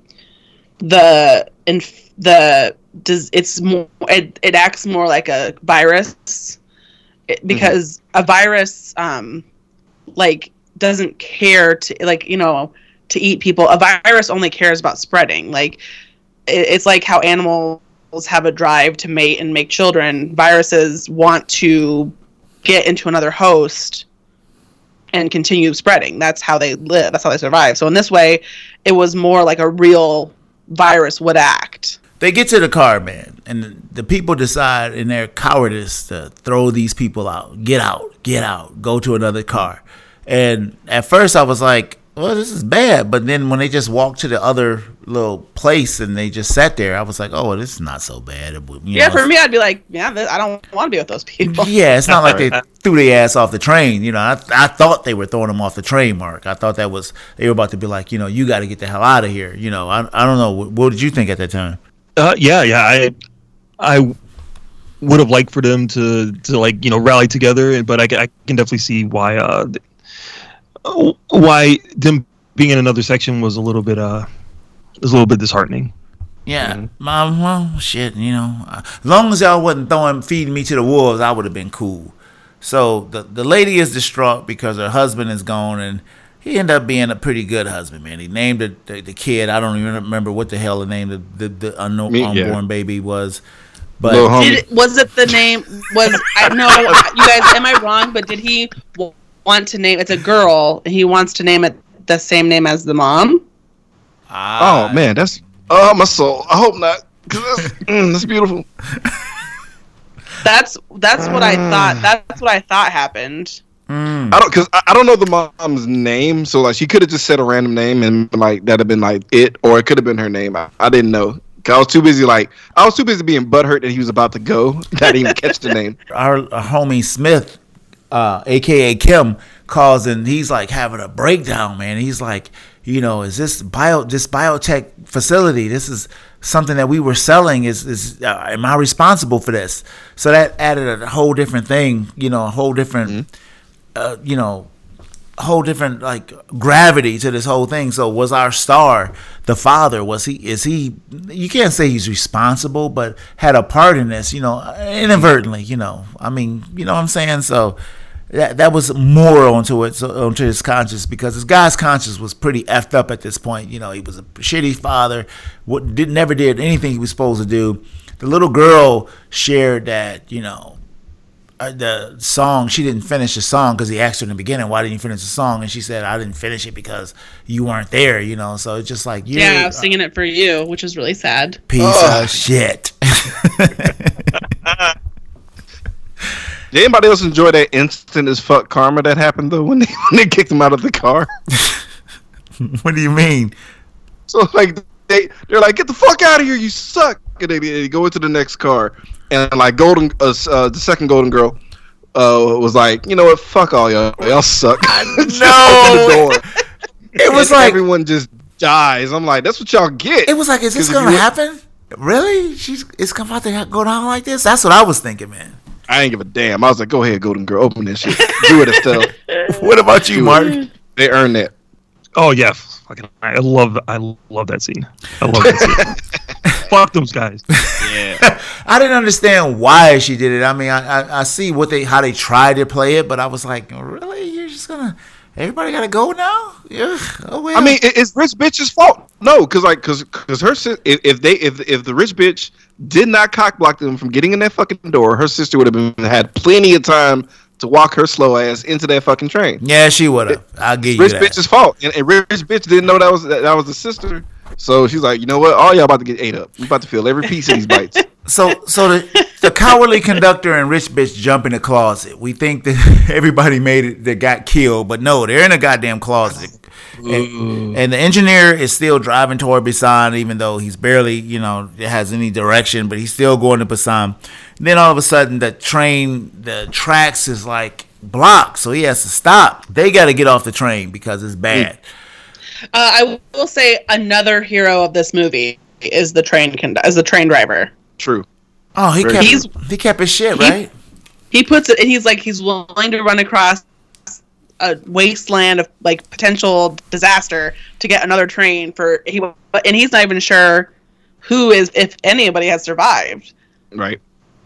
acts more like a virus, because a virus, like, doesn't care to, like, you know, to eat people. A virus only cares about spreading. Like, it's like how animals have a drive to mate and make children. Viruses want to get into another host and continue spreading. That's how they live. That's how they survive. So in this way, it was more like a real virus would act. They get to the car, man, and the people decide in their cowardice to throw these people out. Get out, go to another car. And at first I was like, well, this is bad. But then when they just walked to the other little place and they just sat there, I was like, oh, well, this is not so bad. You know, for me, I'd be like, yeah, I don't want to be with those people. Yeah, it's not like they threw their ass off the train. You know, I thought they were throwing them off the train, Mark. I thought they were about to be like, you know, you got to get the hell out of here. You know, I don't know. What did you think at that time? Yeah. I would have liked for them to like, you know, rally together, but I can definitely see why them being in another section was a little bit disheartening. Yeah, well, shit, you know, as long as y'all wasn't feeding me to the wolves, I would have been cool. So the lady is distraught because her husband is gone, and he ended up being a pretty good husband, man. He named the kid. I don't even remember what the hell the name of the unborn baby was. But was it the name? No, you guys, am I wrong? But did he want to name? It's a girl, and he wants to name it the same name as the mom. Oh man, that's my soul. I hope not, because that's beautiful. That's what I thought. That's what I thought happened. I don't know the mom's name, so like she could have just said a random name and like that'd have been like it, or it could have been her name. I didn't know. I was too busy being butthurt that he was about to go. That I didn't even catch the name. Our homie Smith, aka Kim, calls and he's like having a breakdown, man. He's like, is this biotech facility? This is something that we were selling. Am I responsible for this? So that added a whole different thing, a whole different, whole different like gravity to this whole thing. So was our star the father? Is he? You can't say he's responsible, but had a part in this, inadvertently. I mean, you know what I'm saying? So. That was more onto his conscience, because this guy's conscience was pretty effed up at this point. He was a shitty father, never did anything he was supposed to do. The little girl shared that, the song, she didn't finish the song because he asked her in the beginning, why didn't you finish the song? And she said, I didn't finish it because you weren't there, So it's just like, yeah, I was singing it for you, which is really sad. Piece of shit. Did anybody else enjoy that instant as fuck karma that happened though when they kicked him out of the car? What do you mean? So like they're like, get the fuck out of here, you suck, and they go into the next car, and like the second golden girl was like, you know what, fuck all y'all suck. No, the door. It was like everyone just dies. I'm like, that's what y'all get. It was like, is this gonna happen? Really? It's about to go down like this? That's what I was thinking, man. I ain't give a damn. I was like, go ahead, golden girl, open this shit. Do it, Estelle. What about you, Mark? They earned that. Oh yeah, I love that scene. I love that scene. Fuck those guys. Yeah. I didn't understand why she did it. I mean, I see how they tried to play it, but I was like, really? You're just gonna? Everybody gotta go now? Yeah. Oh well. I mean, it's rich bitch's fault. No, because her if the rich bitch did not cock block them from getting in that fucking door, her sister would have had plenty of time to walk her slow ass into that fucking train. Yeah, she would have. I'll give you that. Rich bitch's fault, and rich bitch didn't know that was the sister. So she's like, you know what? All y'all about to get ate up. We about to feel every piece of these bites. So the cowardly conductor and rich bitch jump in the closet. We think that everybody made it that got killed, but no, they're in a goddamn closet. And the engineer is still driving toward Busan, even though he's barely, has any direction, but he's still going to Busan. And then all of a sudden, the tracks is like blocked, so he has to stop. They got to get off the train because it's bad. I will say another hero of this movie is the train driver. True. Oh, he kept his shit, right? He puts it. He's willing to run across a wasteland of like potential disaster to get another train and he's not even sure if anybody has survived. Right.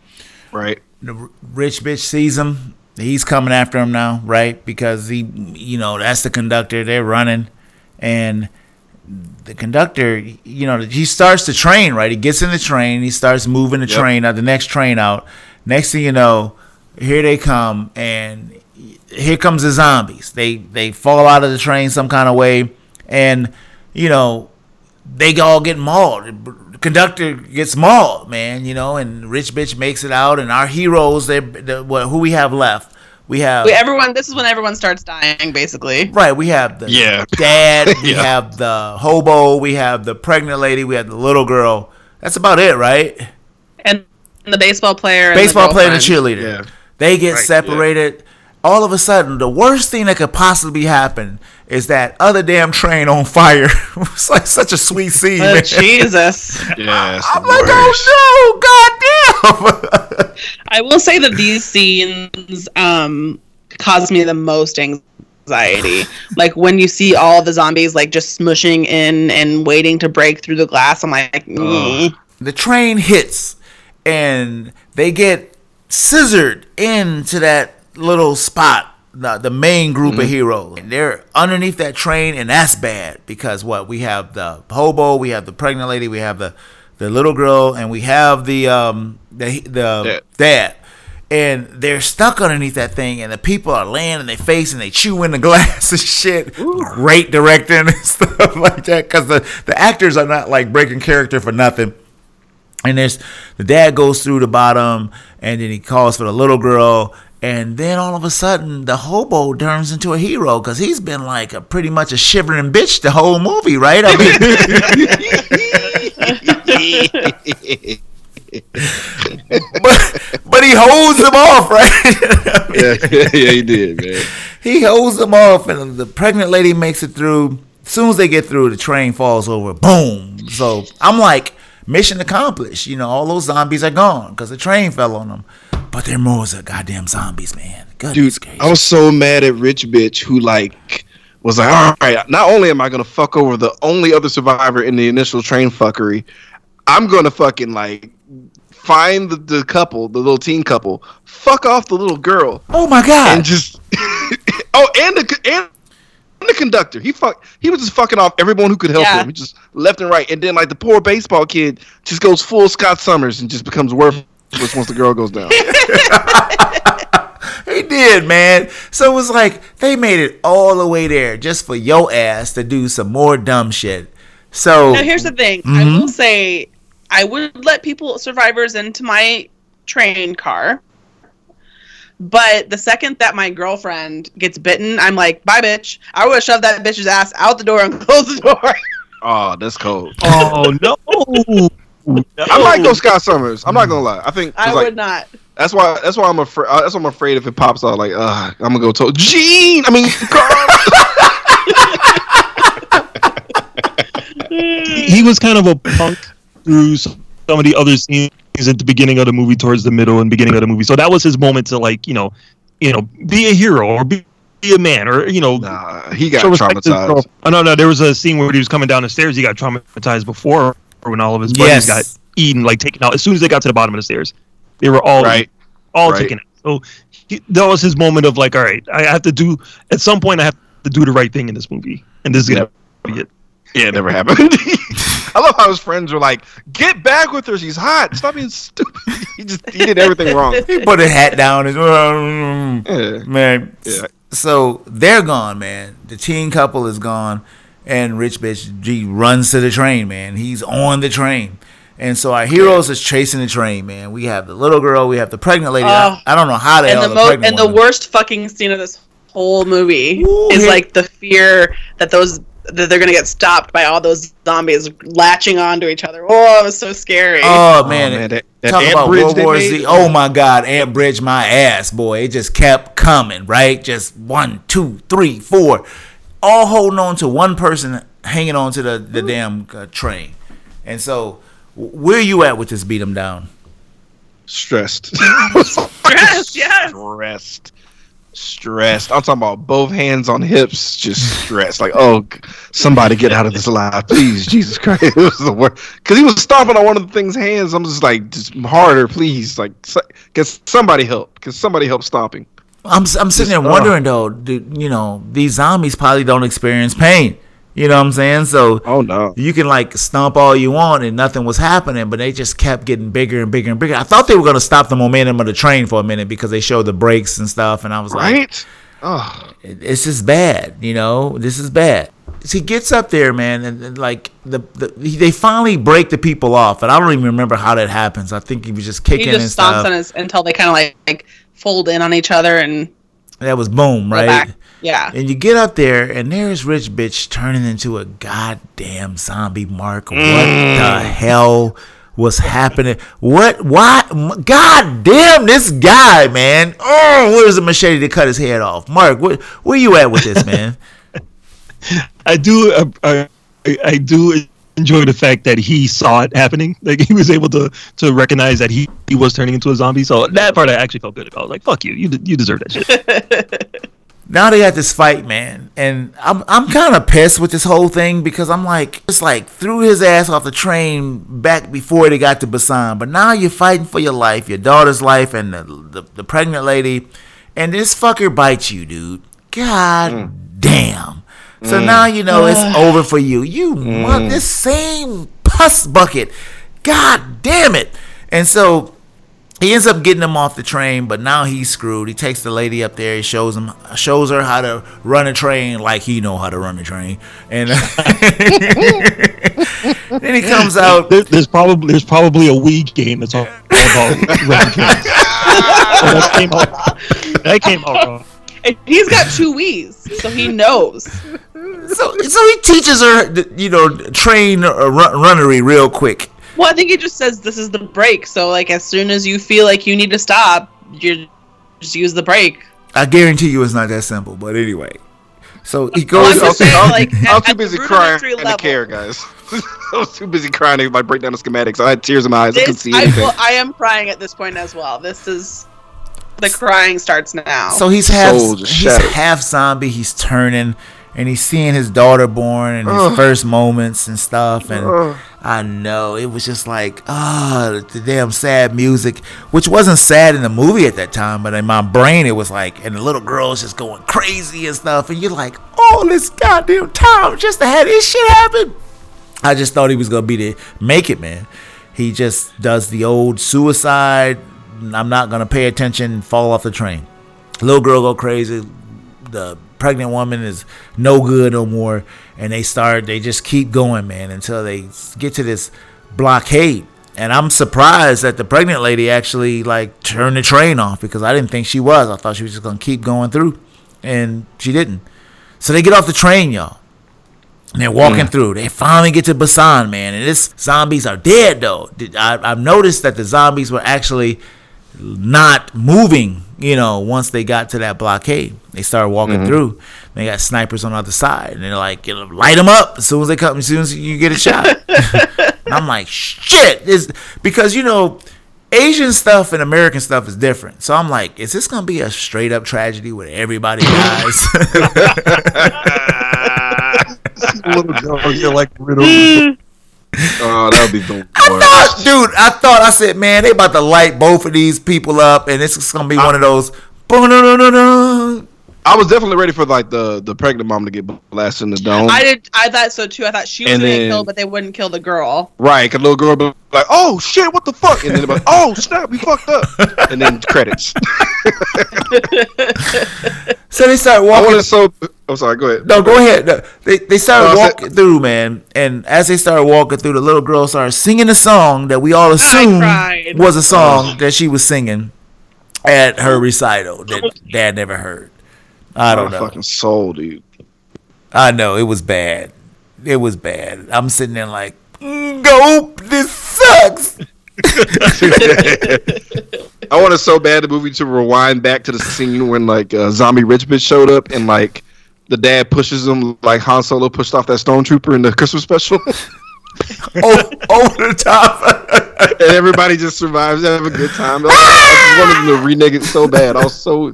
The rich bitch sees him. He's coming after him now, right? Because that's the conductor. They're running, and the conductor, he starts the train, right? He gets in the train. He starts moving the train out, the next train out. Next thing you know, here they come, and here comes the zombies. They fall out of the train some kind of way, and they all get mauled. The conductor gets mauled, man. And rich bitch makes it out, and our heroes, who we have left. This is when everyone starts dying, basically. Right, we have the dad, we have the hobo, we have the pregnant lady, we have the little girl. That's about it, right? And the baseball player. And the cheerleader. Yeah. They get separated. Yeah. All of a sudden, the worst thing that could possibly happen is that other damn train on fire. It's like such a sweet scene, man. Jesus. Yeah, I'm like, oh no, goddamn. I will say that these scenes cause me the most anxiety. Like when you see all the zombies like just smushing in and waiting to break through the glass, I'm like, The train hits and they get scissored into that little spot, the main group of heroes. And they're underneath that train, and that's bad because we have the hobo, we have the pregnant lady, we have the little girl, and we have the dad. And they're stuck underneath that thing, and the people are laying in their face, and they chew in the glass and shit. Ooh. Great directing and stuff like that, because the actors are not like breaking character for nothing. And the dad goes through the bottom, and then he calls for the little girl. And then all of a sudden, the hobo turns into a hero because he's been like pretty much a shivering bitch the whole movie, right? I mean, but he holds them off, right? yeah, he did, man. He holds them off, and the pregnant lady makes it through As soon as they get through, the train falls over. Boom. So I'm like, mission accomplished. You know, all those zombies are gone because the train fell on them. But they're more of goddamn zombies, man. Goodness Dude, gracious. I was so mad at Rich Bitch who like was like, all right, not only am I gonna fuck over the only other survivor in the initial train fuckery, I'm gonna fucking like find the couple, the little teen couple, fuck off the little girl. Oh my god. And just and the conductor. He was just fucking off everyone who could help him. He just left and right. And then like the poor baseball kid just goes full Scott Summers and just becomes worthless once the girl goes down. He did, man. So it was like they made it all the way there just for your ass to do some more dumb shit. So now here's the thing. I will say I would let survivors into my train car. But the second that my girlfriend gets bitten, I'm like, bye, bitch. I would have shoved that bitch's ass out the door and closed the door. Oh, that's cold. Oh no. I might go Scott Summers. I'm not gonna lie. I think I would not. That's why I'm afraid. That's why I'm afraid if it pops out. Like, I'm gonna go to Gene. I mean, Carl. He was kind of a punk through some of the other scenes at the beginning of the movie, towards the middle and beginning of the movie. So that was his moment to like, be a hero or be a man, or he got traumatized. Oh no, there was a scene where he was coming down the stairs. He got traumatized before, when all of his buddies got eaten, like taken out. As soon as they got to the bottom of the stairs, they were all taken out. So that was his moment of like, all right, I have to do. At some point, I have to do the right thing in this movie, and this is gonna be it. Yeah, it never happened. I love how his friends were like, "Get back with her, she's hot. Stop being stupid." He did everything wrong. He put his hat down and man. Yeah. So they're gone, man. The teen couple is gone, and Rich Bitch G runs to the train, man. He's on the train. And so our heroes is chasing the train, man. We have the little girl, we have the pregnant lady. I don't know how the hell the pregnant and the worst fucking scene of this whole movie is like the fear that they're gonna get stopped by all those zombies latching onto each other. Oh, it was so scary. Oh man, that talk Ant about Bridge World War Z. Oh my God, Ant Bridge, my ass, boy. It just kept coming, right? Just 1, 2, 3, 4, all holding on to one person hanging on to the damn train. And so, where are you at with this beat 'em down? Stressed. Stressed, yes. Stressed. I'm talking about both hands on hips, just stressed. Like, oh, somebody get out of this alive, please, Jesus Christ. It was the worst. Because he was stomping on one of the thing's hands. I'm just like, just harder, please. Like, can somebody help? Can somebody help stomping? I'm sitting there wondering though, these zombies probably don't experience pain. You know what I'm saying? So you can like stomp all you want and nothing was happening, but they just kept getting bigger and bigger and bigger. I thought they were going to stop the momentum of the train for a minute because they showed the brakes and stuff, and I was like, it's just bad, this is bad. So he gets up there, man, and like they finally break the people off, and I don't even remember how that happens. I think he was just kicking and stuff. He just stomps on until they kind of like fold in on each other, and that was boom, right? Back. Yeah. And you get up there, and there's Rich Bitch turning into a goddamn zombie, Mark. What the hell was happening? What? Why? God damn this guy, man. Oh, where's the machete to cut his head off? Mark, where you at with this, man? I do enjoy the fact that he saw it happening. Like, he was able to recognize that he was turning into a zombie. So that part I actually felt good about. I was like, fuck you. You deserve that shit. Now they got this fight, man, and I'm kind of pissed with this whole thing because I'm like, it's like threw his ass off the train back before they got to Busan, but now you're fighting for your life, your daughter's life, and the pregnant lady, and this fucker bites you, dude. God damn. So now it's over for you. You want this same pus bucket. God damn it. And so he ends up getting him off the train, but now he's screwed. He takes the lady up there. He shows her how to run a train like he know how to run a train. And then he comes out. There's probably a Wii game that's all about running trains. That came out wrong. And he's got 2 Wii's, so he knows. So he teaches her, train runnery real quick. Well, I think he just says this is the brake. So, like, as soon as you feel like you need to stop, you just use the brake. I guarantee you it's not that simple. But anyway, So he Well, I'm goes. just saying, like, I was too at the busy crying rudimentary to level. care, guys. I was too busy crying to like break down the schematics. I had tears in my eyes. I couldn't see I anything. am crying at this point as well. This is the crying starts now. So he's Soul just shattered. half zombie. He's turning, and he's seeing his daughter born and his first moments and stuff. And I know it was just like, the damn sad music, which wasn't sad in the movie at that time, but in my brain it was like, and the little girl's just going crazy and stuff, and you're like, oh, this goddamn time just to have this shit happen. I just thought he was gonna be the make it man. He just does the old suicide. I'm not gonna pay attention. Fall off the train. Little girl go crazy. The pregnant woman is no good no more, and they just keep going, man, until they get to this blockade. And I'm surprised that the pregnant lady actually like turned the train off, because I didn't think she was. I thought she was just gonna keep going through, and she didn't. So they get off the train, y'all. And they're walking through. They finally get to Busan, man. And this zombies are dead, though. I've noticed that the zombies were actually not moving, once they got to that blockade. They started walking through. They got snipers on the other side. And they're like, light them up as soon as they come, as soon as you get a shot. And I'm like, shit. Because, Asian stuff and American stuff is different. So I'm like, is this going to be a straight up tragedy where everybody dies? Little girl, you're like riddle. Oh, that would be the worst. I said, man, they about to light both of these people up, and it's going to be one of those. I was definitely ready for like the pregnant mom to get blasted in the dome. I thought so too. I thought she was And going to then- kill, but they wouldn't kill the girl. Right, because little girl be like, "Oh shit, what the fuck?" And then they're like, "Oh snap, we fucked up." And then credits. So they start I walking. wanted so. I'm sorry. Go ahead. No, go ahead. No, they started No, I walking through, man. And as they started walking through, the little girl started singing a song that we all assumed cried. was a song that she was singing at her recital that Dad never heard. I don't My know. fucking soul, dude. I know it was bad. It was bad. I'm sitting there like, go. This sucks. I wanted so bad the movie to rewind back to the scene when like zombie rich bitch showed up and like the dad pushes him like Han Solo pushed off that stormtrooper in the Christmas special. Over the top. And everybody just survives and have a good time. I just wanted them to renege it so bad. I was so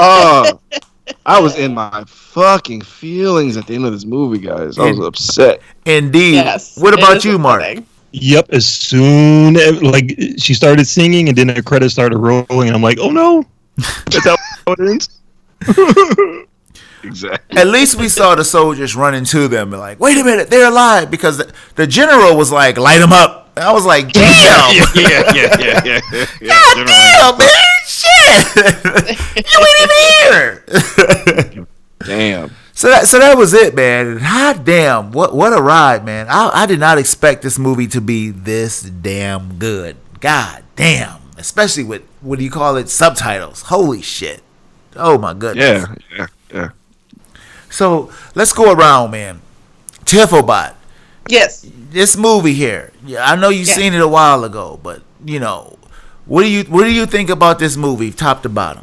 I was in my fucking feelings at the end of this movie, guys. I was upset. Indeed. Yes. What it about is you, Mark? upsetting. Yep, as soon as like she started singing and then the credits started rolling, and I'm like, oh no, that's how it ends. Exactly. At least we saw the soldiers running to them and like, wait a minute, they're alive, because the general was like, light them up. I was like, damn. Yeah. God damn, man. Shit. You ain't even here. Damn. So that was it, man. And hot damn, what a ride, man. I did not expect this movie to be this damn good. God damn. Especially with, what do you call it, subtitles. Holy shit. Oh my goodness. Yeah. So let's go around, man. Tifobot. Yes. This movie here. Yeah, I know you've seen it a while ago, but what do you think about this movie, top to bottom?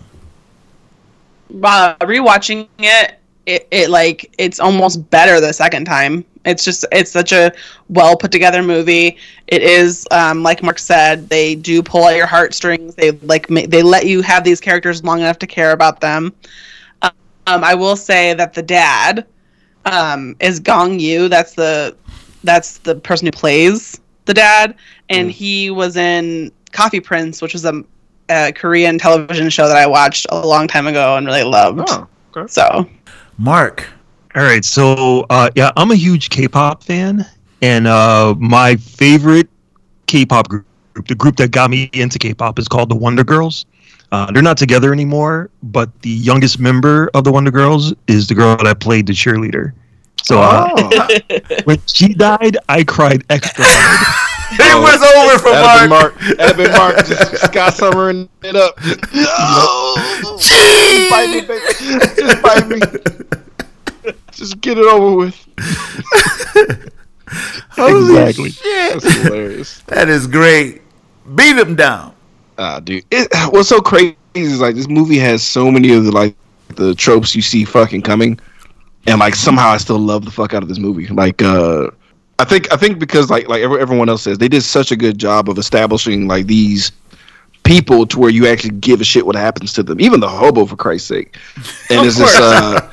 Rewatching it, it's almost better the second time. It's such a well put together movie. It is like Mark said, they do pull at your heartstrings. They they let you have these characters long enough to care about them. I will say that the dad is Gong Yoo. That's the person who plays the dad, and he was in Coffee Prince, which was a Korean television show that I watched a long time ago and really loved. Oh, okay. So, Mark. All right, so I'm a huge K-pop fan, and my favorite K-pop group, the group that got me into K-pop, is called the Wonder Girls. They're not together anymore, but the youngest member of the Wonder Girls is the girl that played the cheerleader. So when she died, I cried extra hard. It was over for Mark. That'd been Mark just Scott Summering it up. Just bite me, baby. Just bite me. Just get it over with. Holy Exactly. shit. That's hilarious. That is great. Beat him down. Dude, what's so crazy is like this movie has so many of the tropes you see fucking coming. and like somehow I still love the fuck out of this movie. Like, I think because like everyone else says, they did such a good job of establishing like these people to where you actually give a shit what happens to them, even the hobo, for Christ's sake. And it's just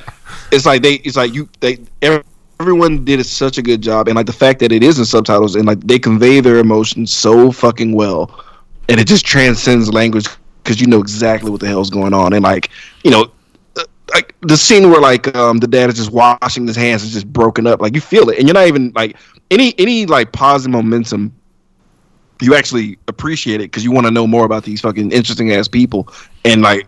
everyone did such a good job, and like the fact that it is in subtitles and like they convey their emotions so fucking well, and it just transcends language because you know exactly what the hell's going on. And like, you know, like the scene where like the dad is just washing his hands is just broken up, like you feel it, and you're not even like any like positive momentum. You actually appreciate it because you want to know more about these fucking interesting ass people, and like,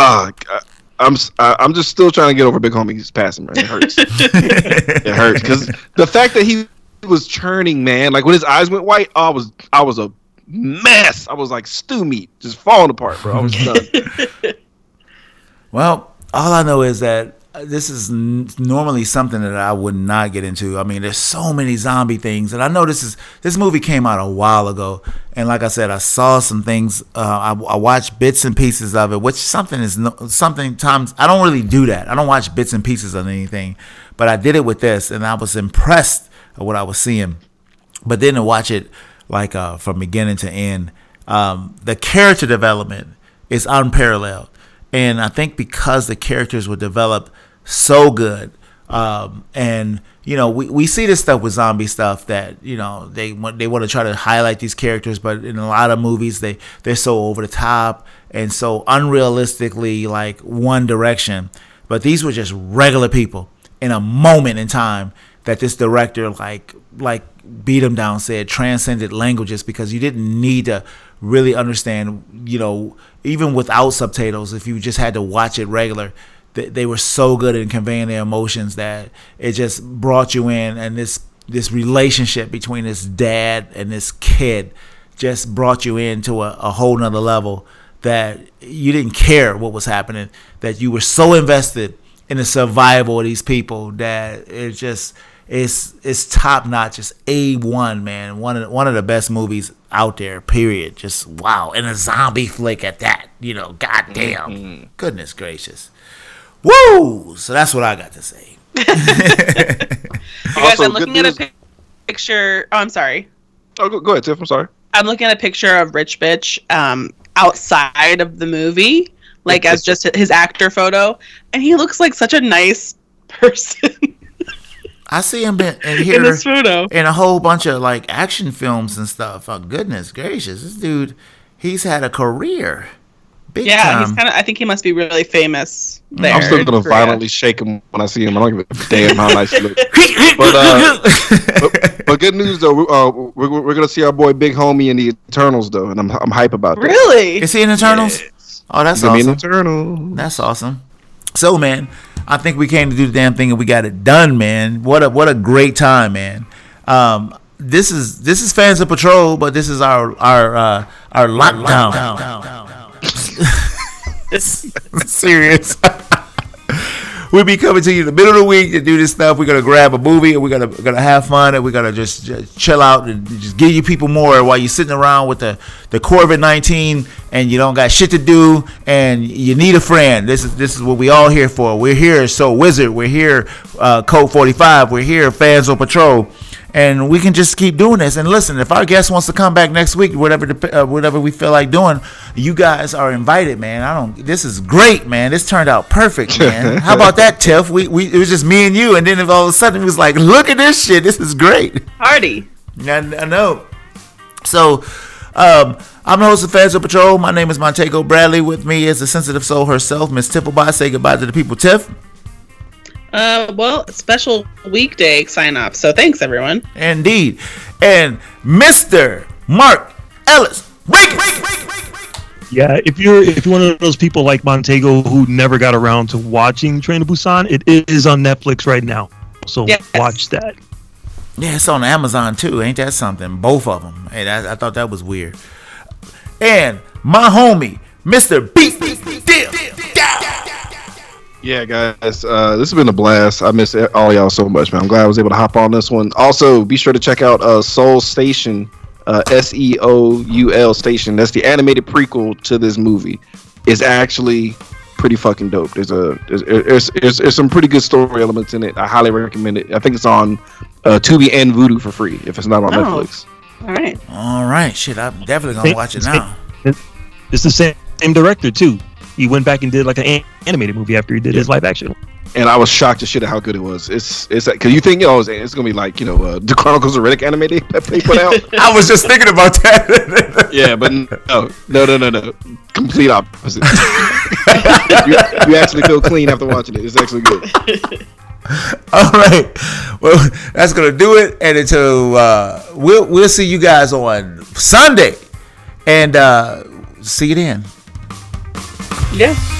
I'm just still trying to get over Big Homie's passing, man. It hurts. It hurts because the fact that he was churning, man, like when his eyes went white, I was a mess. I was like stew meat, just falling apart, bro. I was done. Well, all I know is that this is normally something that I would not get into. I mean, there's so many zombie things, and I know this movie came out a while ago, and like I said, I saw some things. I watched bits and pieces of it, which sometimes I don't really do that. I don't watch bits and pieces of anything, but I did it with this, and I was impressed at what I was seeing. But then to watch it like from beginning to end, the character development is unparalleled. And I think because the characters were developed so good, and you know, we see this stuff with zombie stuff that, you know, they want to try to highlight these characters, but in a lot of movies they're so over the top and so unrealistically like one direction. But these were just regular people in a moment in time that this director like beat them down, said transcended languages, because you didn't need to really understand, you know, even without subtitles, if you just had to watch it regular, they were so good in conveying their emotions that it just brought you in. And this relationship between this dad and this kid just brought you into a whole nother level that you didn't care what was happening, that you were so invested in the survival of these people that it just it's top notch. It's A1, man. One of the best movies out there, period. Just wow. And a zombie flick at that, you know, goddamn. Mm-hmm. Goodness gracious. Woo! So that's what I got to say. You guys, I'm looking at a picture. Oh, I'm sorry. Oh, go ahead, Tiff. I'm sorry. I'm looking at a picture of Rich Bitch outside of the movie, like as just his actor photo, and he looks like such a nice person. I see him in here in this photo in a whole bunch of like action films and stuff. Oh, goodness gracious, this dude, he's had a career. Big time. He's kind of. I think he must be really famous there. I'm still gonna violently shake him when I see him. I don't give a damn how nice he looks. But good news though, we're gonna see our boy Big Homie in the Eternals though, and I'm hype about that. Really? Is he in Eternals? Yes. Oh, that's awesome. Eternals. That's awesome. So, man, I think we came to do the damn thing and we got it done, man. What a great time, man. This is Fans of Patrol, but this is our lockdown. It's serious. We'll be coming to you in the middle of the week to do this stuff. We're gonna grab a movie and we're gonna have fun and we're gonna just chill out and just give you people more while you're sitting around with the COVID-19 and you don't got shit to do and you need a friend. This is what we all here for. We're here, So Wizard. We're here, Code 45. We're here, Fans on Patrol. And we can just keep doing this. And listen, if our guest wants to come back next week, whatever we feel like doing, you guys are invited, man. This is great, man. This turned out perfect, man. How about that, Tiff? It was just me and you, and then all of a sudden it was like, look at this shit. This is great. Party. I know. So, I'm the host of Fans of Patrol. My name is Montego Bradley. With me is the sensitive soul herself, Miss Tiffelby. Say goodbye to the people, Tiff. Well, special weekday sign off. So thanks, everyone. Indeed. And Mr. Mark Ellis. Yeah, if you're one of those people like Montego who never got around to watching Train to Busan, it is on Netflix right now. So yes. Watch that. Yeah, it's on Amazon too. Ain't that something? Both of them. Hey, I thought that was weird. And my homie, Mr. Beat Deal. Yeah, guys, this has been a blast. I miss all y'all so much, man. I'm glad I was able to hop on this one. Also, be sure to check out Seoul Station, SEOUL Station. That's the animated prequel to this movie. It's actually pretty fucking dope. There's some pretty good story elements in it. I highly recommend it. I think it's on Tubi and Vudu for free if it's not on Netflix. All right. Shit, I'm definitely gonna watch it now. It's the same director too. He went back and did like an animated movie after he did his live action. And I was shocked to shit at how good it was. It's because you think it's gonna be like the Chronicles of Riddick animated that they put out. I was just thinking about that. Yeah, but no. Complete opposite. you actually feel clean after watching it. It's actually good. All right, well, that's gonna do it. And until we'll see you guys on Sunday, and see you then. Yeah.